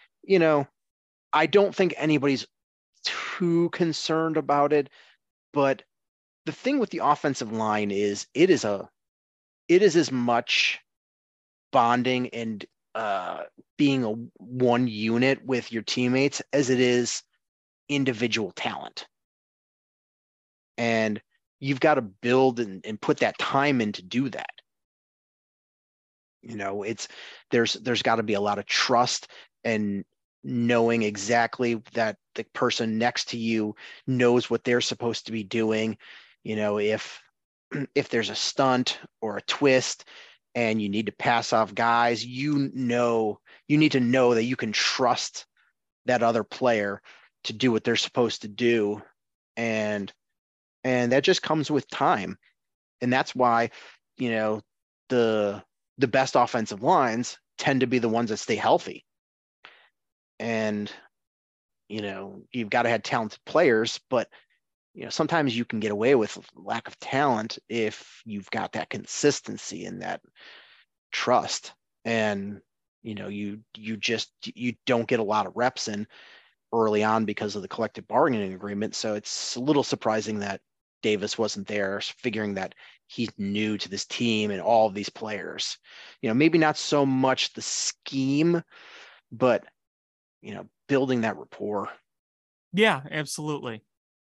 I don't think anybody's too concerned about it. But the thing with the offensive line is it is as much bonding and being a one unit with your teammates as it is individual talent. And you've got to build and put that time in to do that. There's got to be a lot of trust and knowing exactly that the person next to you knows what they're supposed to be doing. If there's a stunt or a twist, and you need to pass off guys, you need to know that you can trust that other player to do what they're supposed to do. And that just comes with time. And that's why, the best offensive lines tend to be the ones that stay healthy. And, you've got to have talented players, but sometimes you can get away with lack of talent if you've got that consistency and that trust. And, you don't get a lot of reps in early on because of the collective bargaining agreement. So it's a little surprising that Davis wasn't there, figuring that he's new to this team and all of these players. Maybe not so much the scheme, but, building that rapport. Yeah, absolutely.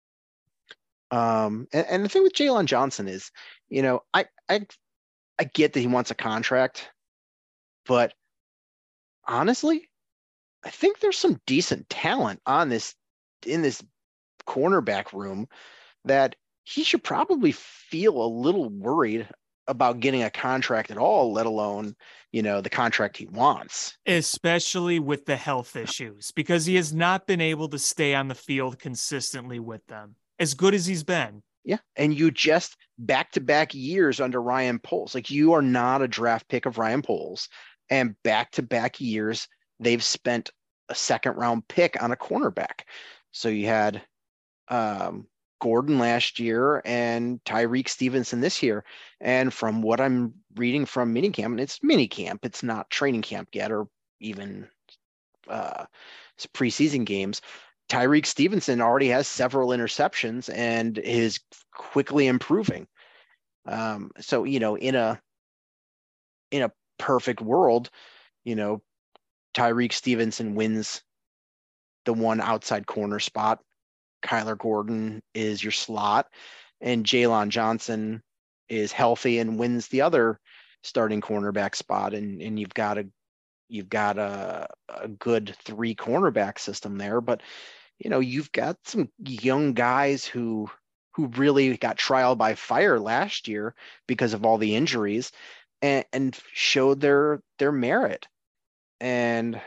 And the thing with Jaylon Johnson is, I get that he wants a contract, but honestly, I think there's some decent talent in this cornerback room that he should probably feel a little worried about getting a contract at all, let alone, the contract he wants. Especially with the health issues, because he has not been able to stay on the field consistently with them, as good as he's been. Yeah. And you just back-to-back years under Ryan Poles. Like, you are not a draft pick of Ryan Poles. And back-to-back years, they've spent a second-round pick on a cornerback. So you had Gordon last year and Tyreek Stevenson this year. And from what I'm reading from minicamp, and it's minicamp, it's not training camp yet or even preseason games, Tyreek Stevenson already has several interceptions and is quickly improving. So, in a perfect world, Tyreek Stevenson wins the one outside corner spot. Kyler Gordon is your slot, and Jaylon Johnson is healthy and wins the other starting cornerback spot. And you've got a good 3 cornerback system there, but you've got some young guys who really got trial by fire last year because of all the injuries and showed their merit. And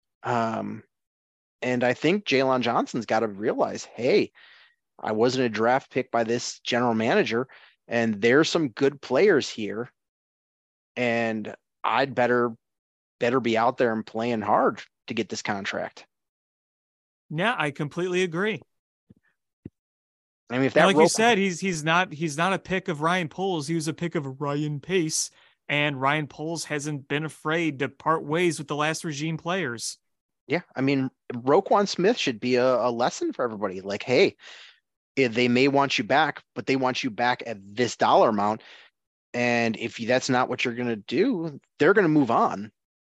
I think Jaylon Johnson's got to realize, hey, I wasn't a draft pick by this general manager, and there's some good players here, and I'd better be out there and playing hard to get this contract. Yeah, I completely agree. I mean, if that, like you said, he's not a pick of Ryan Poles. He was a pick of Ryan Pace, and Ryan Poles hasn't been afraid to part ways with the last regime players. Yeah, I mean, Roquan Smith should be a lesson for everybody. Like, hey, they may want you back, but they want you back at this dollar amount. And if that's not what you're going to do, they're going to move on.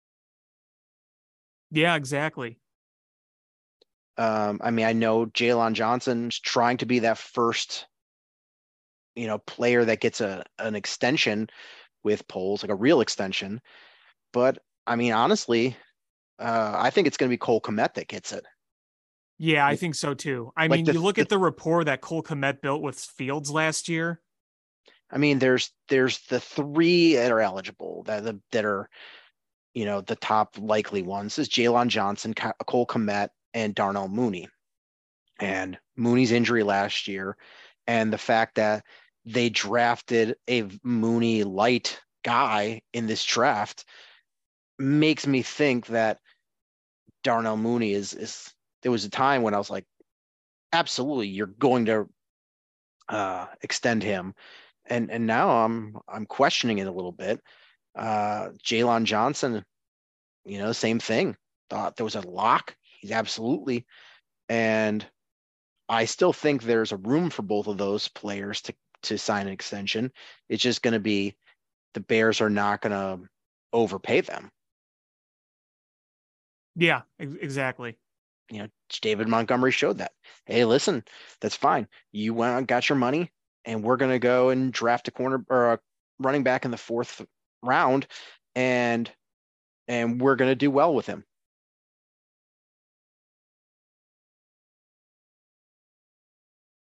Yeah, exactly. I mean, I know Jaylon Johnson's trying to be that first, player that gets an extension with Poles, like a real extension. But I mean, honestly, I think it's going to be Cole Kmet that gets it. Yeah, I think so too. I mean, you look at the rapport that Cole Kmet built with Fields last year. I mean, there's the 3 that are eligible that are, the top likely ones is Jaylon Johnson, Cole Kmet, and Darnell Mooney. And Mooney's injury last year, and the fact that they drafted a Mooney light guy in this draft makes me think that Darnell Mooney is there was a time when I was like, absolutely, you're going to extend him. And now I'm questioning it a little bit. Jaylon Johnson, same thing. Thought there was a lock. He's absolutely. And I still think there's a room for both of those players to sign an extension. It's just going to be the Bears are not going to overpay them. Yeah, exactly. David Montgomery showed that. Hey, listen, that's fine. You went and got your money, and we're going to go and draft a corner or a running back in the 4th round, and we're going to do well with him.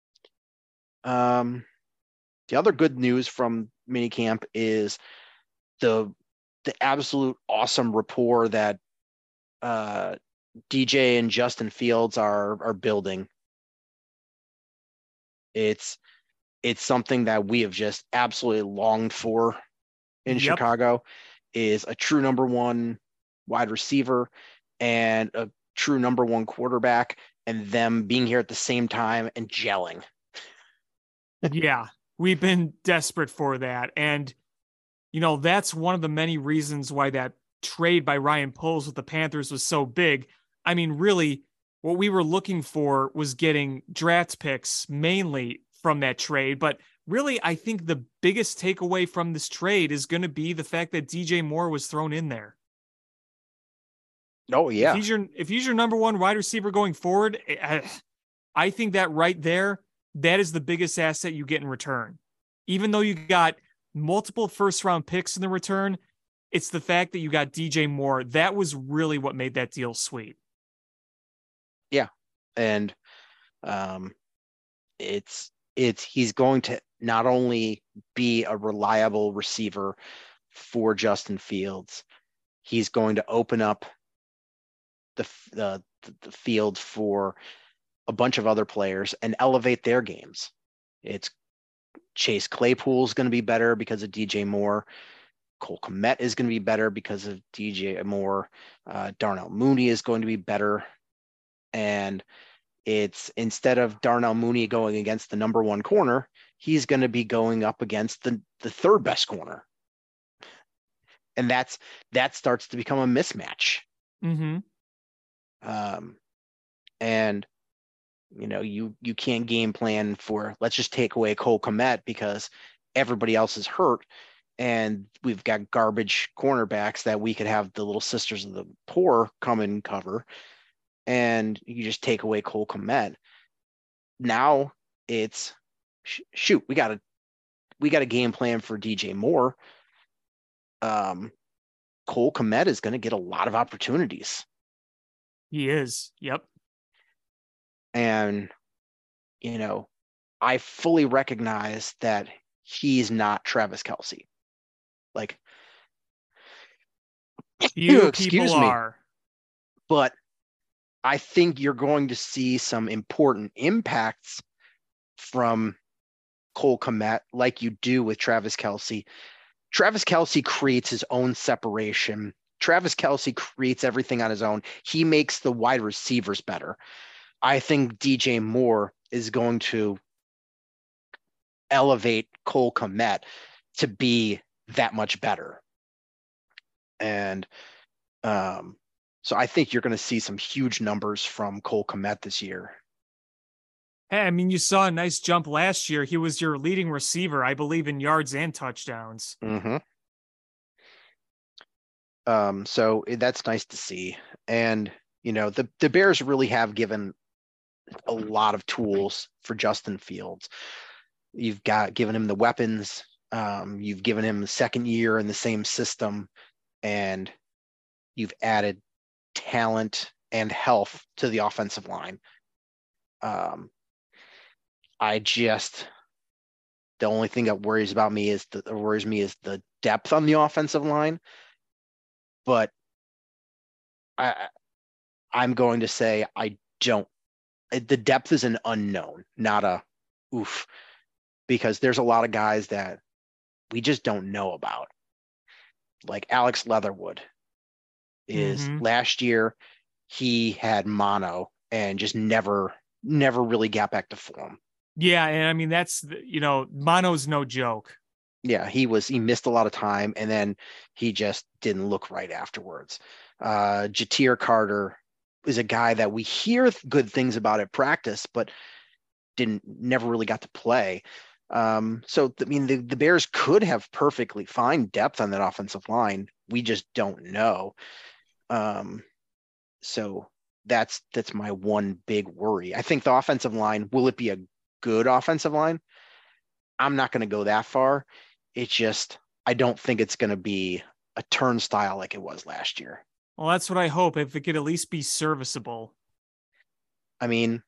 The other good news from minicamp is the absolute awesome rapport that DJ and Justin Fields are building. It's something that we have just absolutely longed for in Chicago, is a true number one wide receiver and a true number one quarterback, and them being here at the same time and gelling. Yeah, we've been desperate for that. And, that's one of the many reasons why that trade by Ryan Poles with the Panthers was so big. I mean, really, what we were looking for was getting draft picks mainly from that trade. But really, I think the biggest takeaway from this trade is going to be the fact that DJ Moore was thrown in there. Oh, yeah. If he's your number one wide receiver going forward, I think that right there, that is the biggest asset you get in return. Even though you got multiple first-round picks in the return, it's the fact that you got DJ Moore. That was really what made that deal sweet. Yeah. And he's going to not only be a reliable receiver for Justin Fields, he's going to open up the field for a bunch of other players and elevate their games. It's Chase Claypool is going to be better because of DJ Moore. Cole Kmet is going to be better because of DJ Moore. Darnell Mooney is going to be better. And it's, instead of Darnell Mooney going against the number one corner, he's going to be going up against the third best corner. And that starts to become a mismatch. Mm-hmm. And you can't game plan for, let's just take away Cole Kmet because everybody else is hurt and we've got garbage cornerbacks that we could have the little sisters of the poor come and cover, and you just take away Cole Kmet. Now it's shoot, we got a game plan for DJ Moore. Cole Kmet is going to get a lot of opportunities. He is. Yep. And, I fully recognize that he's not Travis Kelce. Like, excuse me. But I think you're going to see some important impacts from Cole Kmet like you do with Travis Kelce. Travis Kelce creates his own separation. Travis Kelce creates everything on his own. He makes the wide receivers better. I think DJ Moore is going to elevate Cole Kmet to be that much better. And so I think you're going to see some huge numbers from Cole Kmet this year. Hey, I mean, you saw a nice jump last year. He was your leading receiver, I believe, in yards and touchdowns. Mm-hmm. So that's nice to see. And, the Bears really have given a lot of tools for Justin Fields. You've given him the weapons. You've given him the second year in the same system, and you've added talent and health to the offensive line. The only thing that worries me is the depth on the offensive line. But I'm going to say the depth is an unknown, not a oof, because there's a lot of guys that we just don't know about. Like Alex Leatherwood is last year, he had mono and just never really got back to form. Yeah. And I mean, that's, mono's no joke. Yeah, he missed a lot of time, and then he just didn't look right afterwards. Jatir Carter is a guy that we hear good things about at practice, but never really got to play. So I mean, the Bears could have perfectly fine depth on that offensive line. We just don't know. So that's my one big worry. I think the offensive line, will it be a good offensive line? I'm not going to go that far. It's just, I don't think it's going to be a turnstile like it was last year. Well, that's what I hope, if it could at least be serviceable. I mean,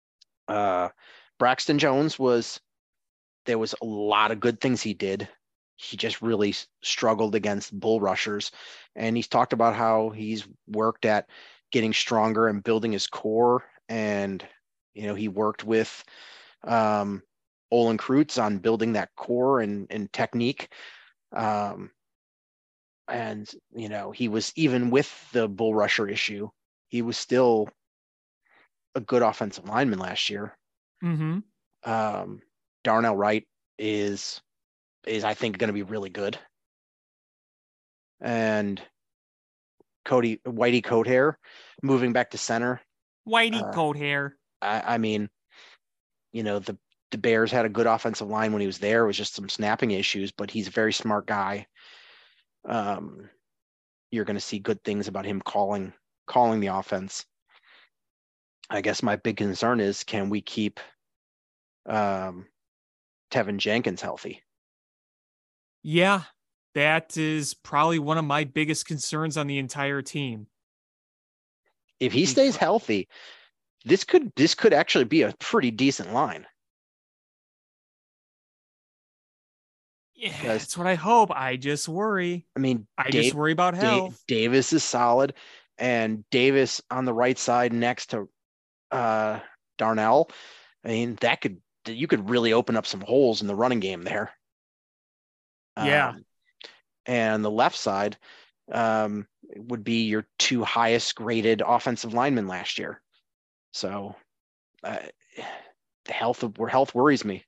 Braxton Jones there was a lot of good things he did. he just really struggled against bull rushers. And he's talked about how he's worked at getting stronger and building his core. And, he worked with Olin Kreutz on building that core and technique. And, he was, even with the bull rusher issue, he was still a good offensive lineman last year. Mm-hmm. Darnell Wright is I think going to be really good. And Whitey Coathair moving back to center. Whitey Coathair. I mean, the Bears had a good offensive line when he was there. It was just some snapping issues, but he's a very smart guy. You're going to see good things about him calling the offense. I guess my big concern is, can we keep Tevin Jenkins healthy? Yeah, that is probably one of my biggest concerns on the entire team. If he stays healthy, this could actually be a pretty decent line. Yeah, that's what I hope. I just worry. I mean, just worry about health. Davis is solid, and Davis on the right side next to Darnell. I mean, you could really open up some holes in the running game there. Yeah. And the left side would be your two highest graded offensive linemen last year. So the health worries me.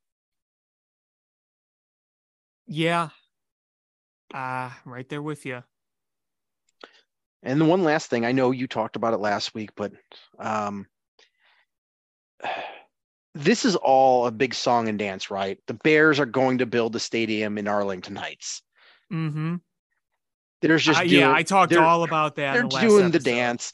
Yeah. Right there with you. And the one last thing, I know you talked about it last week, but this is all a big song and dance, right? The Bears are going to build a stadium in Arlington Heights. Mm-hmm. There's just I talked all about that. They're in the last doing episode. the dance,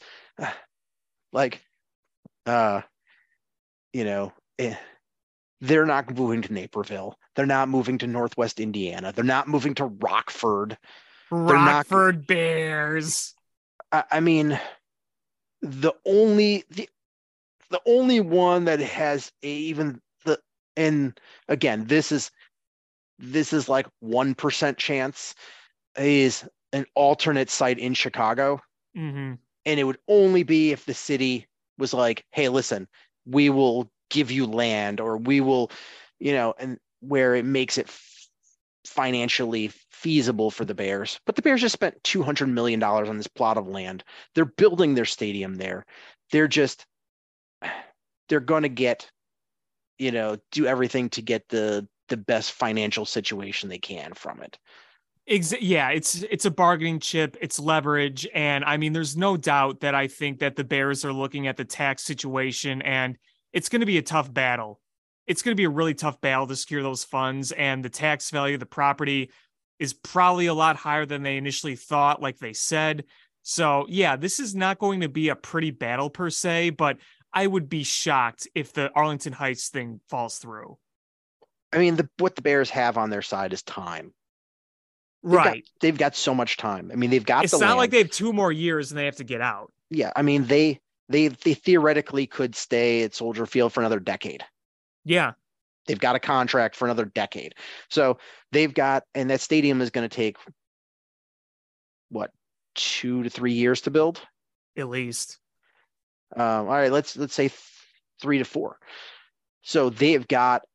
they're not moving to Naperville. They're not moving to Northwest Indiana. They're not moving to Rockford. Rockford Bears. I mean, the only one that has and again, this is like 1% chance, is an alternate site in Chicago. Mm-hmm. And it would only be if the city was like, hey, listen, we will give you land, or we will, and where it makes it financially feasible for the Bears. But the Bears just spent $200 million on this plot of land. They're building their stadium there. They're going to get, do everything to get the best financial situation they can from it. Yeah, it's a bargaining chip, it's leverage. And I mean, there's no doubt that I think that the Bears are looking at the tax situation, and it's going to be a tough battle. It's going to be a really tough battle to secure those funds, and the tax value of the property is probably a lot higher than they initially thought, like they said. So yeah, this is not going to be a pretty battle per se, but I would be shocked if the Arlington Heights thing falls through. I mean, what the Bears have on their side is time. They've got so much time. I mean, they've got it's not like they have 2 more years and they have to get out. Yeah. I mean, they theoretically could stay at Soldier Field for another decade. Yeah. They've got a contract for another decade. So and that stadium is going to take what, 2 to 3 years to build? At least. All right, let's say 3 to 4. So they've got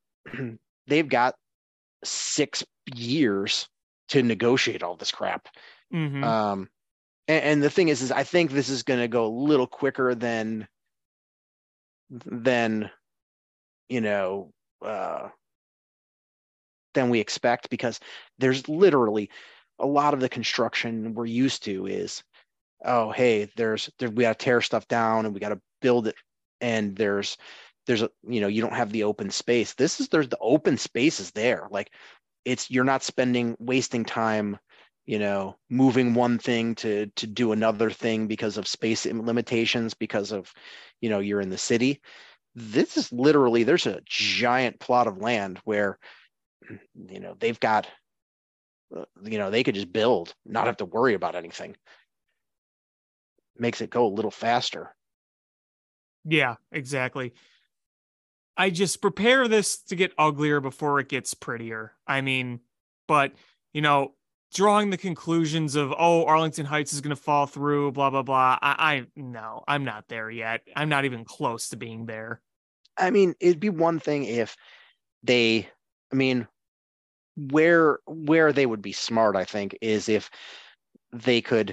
6 years to negotiate all this crap. Mm-hmm. And the thing is I think this is going to go a little quicker than we expect, because there's literally a lot of the construction we're used to is, oh, hey, we got to tear stuff down and we got to build it. And there's you don't have the open space. There's the open space is there. Like, you're not wasting time, moving one thing to do another thing because of space limitations, because of, you're in the city. This is literally, there's a giant plot of land where, they've got, they could just build, not have to worry about anything. Makes it go a little faster. Yeah, exactly. I just prepare this to get uglier before it gets prettier. I mean, but drawing the conclusions of, oh, Arlington Heights is going to fall through, blah, blah, blah. No, I'm not there yet. I'm not even close to being there. I mean, it'd be one thing if they, I mean, where they would be smart, I think, is if they could,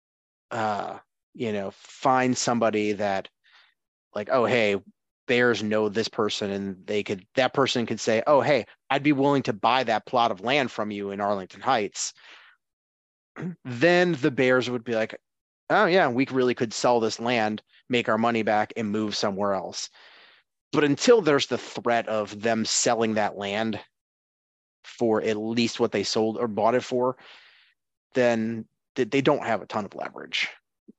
find somebody that, like, oh, hey, Bears know this person, and that person could say, oh, hey, I'd be willing to buy that plot of land from you in Arlington Heights. Then the Bears would be like, oh yeah, we really could sell this land, make our money back, and move somewhere else. But until there's the threat of them selling that land for at least what they sold or bought it for, then they don't have a ton of leverage.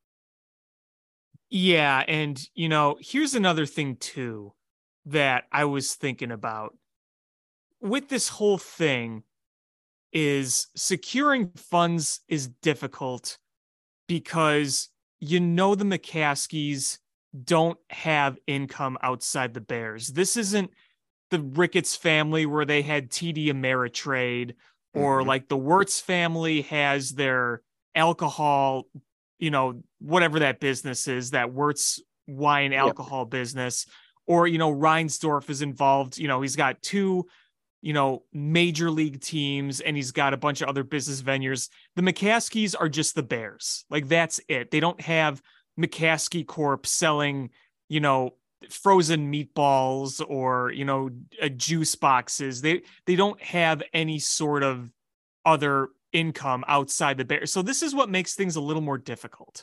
Yeah, and here's another thing too that I was thinking about with this whole thing is securing funds is difficult because the McCaskies don't have income outside the Bears. This isn't the Ricketts family where they had TD Ameritrade, or like the Wirtz family has their alcohol, whatever that business is, that Wirtz wine alcohol business, or, Reinsdorf is involved. He's got two, major league teams, and he's got a bunch of other business venues. The McCaskies are just the Bears. Like, that's it. They don't have McCaskey Corp selling, frozen meatballs or, juice boxes. They don't have any sort of other income outside the Bears. So this is what makes things a little more difficult.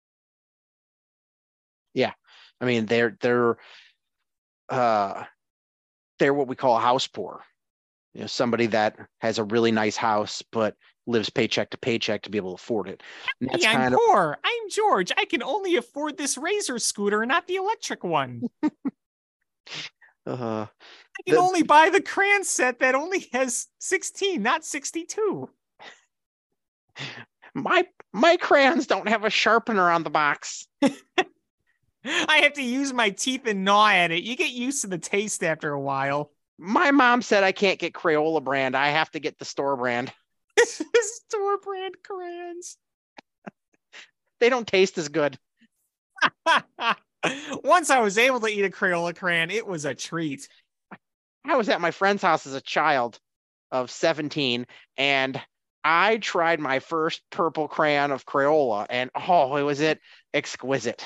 Yeah. I mean, they're what we call house poor. Somebody that has a really nice house, but lives paycheck to paycheck to be able to afford it. And that's I'm poor. I'm George. I can only afford this Razor scooter, not the electric one. I can only buy the crayon set that only has 16, not 62. My crayons don't have a sharpener on the box. I have to use my teeth and gnaw at it. You get used to the taste after a while. My mom said I can't get Crayola brand. I have to get the store brand. Store brand crayons. They don't taste as good. Once I was able to eat a Crayola crayon, it was a treat. I was at my friend's house as a child of 17, and I tried my first purple crayon of Crayola, and was it exquisite.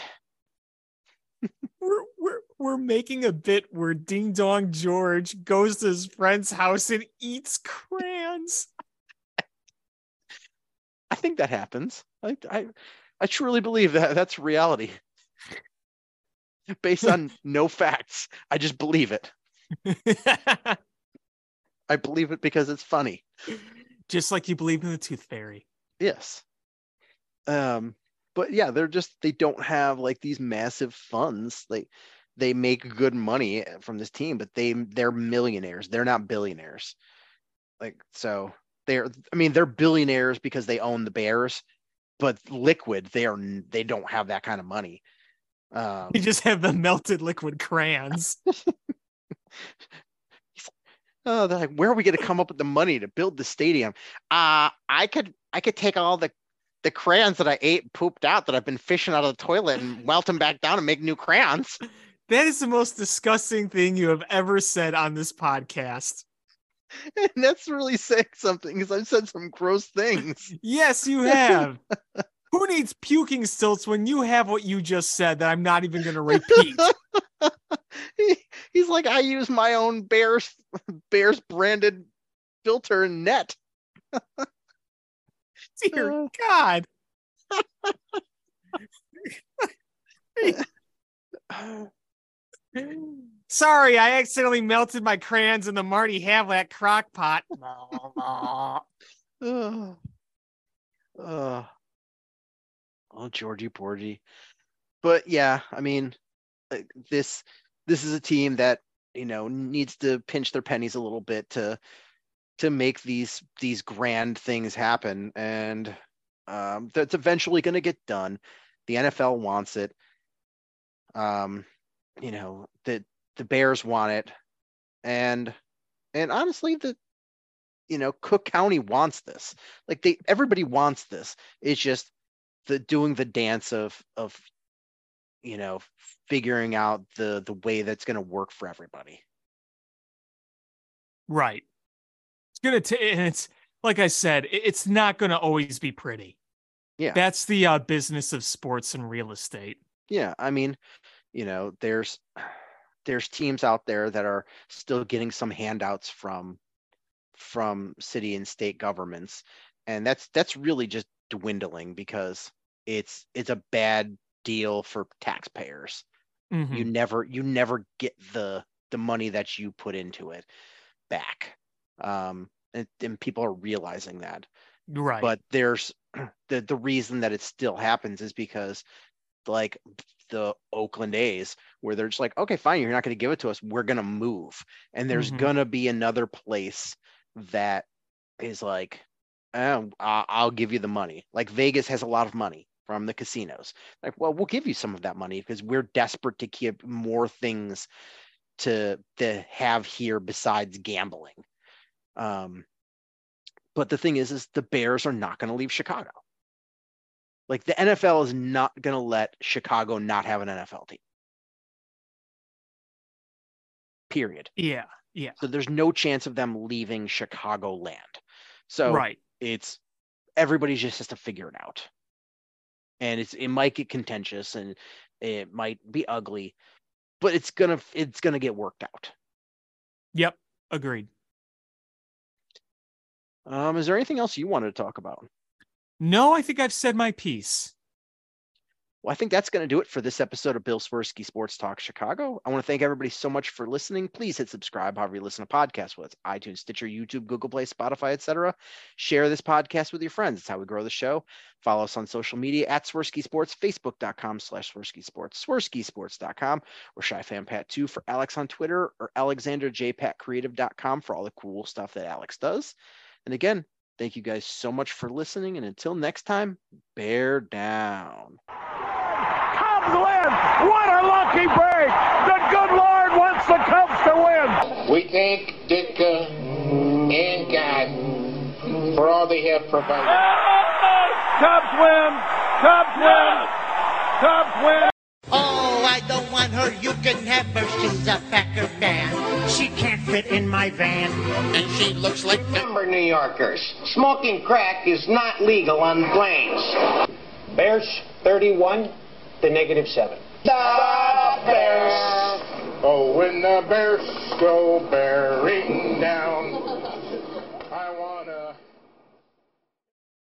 We're making a bit where Ding Dong George goes to his friend's house and eats crayons. I think that happens. I truly believe that that's reality. Based on no facts, I just believe it. I believe it because it's funny. Just like you believe in the Tooth Fairy. Yes. But yeah, they don't have like these massive funds. They make good money from this team, but they're millionaires. They're not billionaires. They're billionaires because they own the Bears, but liquid, they don't have that kind of money. You just have the melted liquid crayons. They're like, where are we going to come up with the money to build the stadium? I could take all the crayons that I ate and pooped out that I've been fishing out of the toilet and melt them back down and make new crayons. That is the most disgusting thing you have ever said on this podcast. And that's really saying something, because I've said some gross things. Yes, you have. Who needs puking stilts when you have what you just said that I'm not even going to repeat? He's like, I use my own Bears branded filter and net. Dear God. Sorry, I accidentally melted my crayons in the Marty Havlat crock pot. Oh, Georgie Porgy. But yeah, I mean, this is a team that, needs to pinch their pennies a little bit to make these grand things happen, and that's eventually going to get done. The NFL wants it. The Bears want it, and honestly, Cook County wants this. Like everybody wants this. It's just doing the dance of figuring out the way that's going to work for everybody. Right. It's going to and it's like I said, it's not going to always be pretty. Yeah. That's the business of sports and real estate. Yeah. I mean, there's teams out there that are still getting some handouts from city and state governments. And that's really just dwindling because it's a bad deal for taxpayers. Mm-hmm. You never get the money that you put into it back. And people are realizing that. Right. But there's the reason that it still happens is because like the Oakland A's, where they're just like, okay, fine, you're not going to give it to us, we're going to move. And there's going to be another place that is like, I'll give you the money. Like Vegas has a lot of money from the casinos. Like, well, we'll give you some of that money because we're desperate to keep more things to have here besides gambling. But the thing is the Bears are not going to leave Chicago. Like the NFL is not going to let Chicago not have an NFL team. Period. Yeah. Yeah. So there's no chance of them leaving Chicagoland. So right. It's everybody just has to figure it out. And it might get contentious and it might be ugly, but it's gonna get worked out. Yep. Agreed. Is there anything else you wanted to talk about? No, I think I've said my piece. Well, I think that's going to do it for this episode of Bill Swirsky Sports Talk Chicago. I want to thank everybody so much for listening. Please hit subscribe however you listen to podcasts, whether it's iTunes, Stitcher, YouTube, Google Play, Spotify, etc. Share this podcast with your friends. It's how we grow the show. Follow us on social media at Swirsky Sports, Facebook.com/Swirsky Sports, SwirskySports.com, or ShyFanPat2 for Alex on Twitter, or AlexanderJPatCreative.com for all the cool stuff that Alex does. And again, thank you guys so much for listening. And until next time, bear down. Cubs win! What a lucky break! The good Lord wants the Cubs to win! We thank Ditka and God for all they have provided. Cubs win! Cubs win! Cubs win! Oh, I don't want her, you can have her, she's a Packer fan. She can't fit in my van. And she looks like Denver New Yorkers. Smoking crack is not legal on planes. Bears 31 to -7. The Bears! Oh, when the Bears go bearing down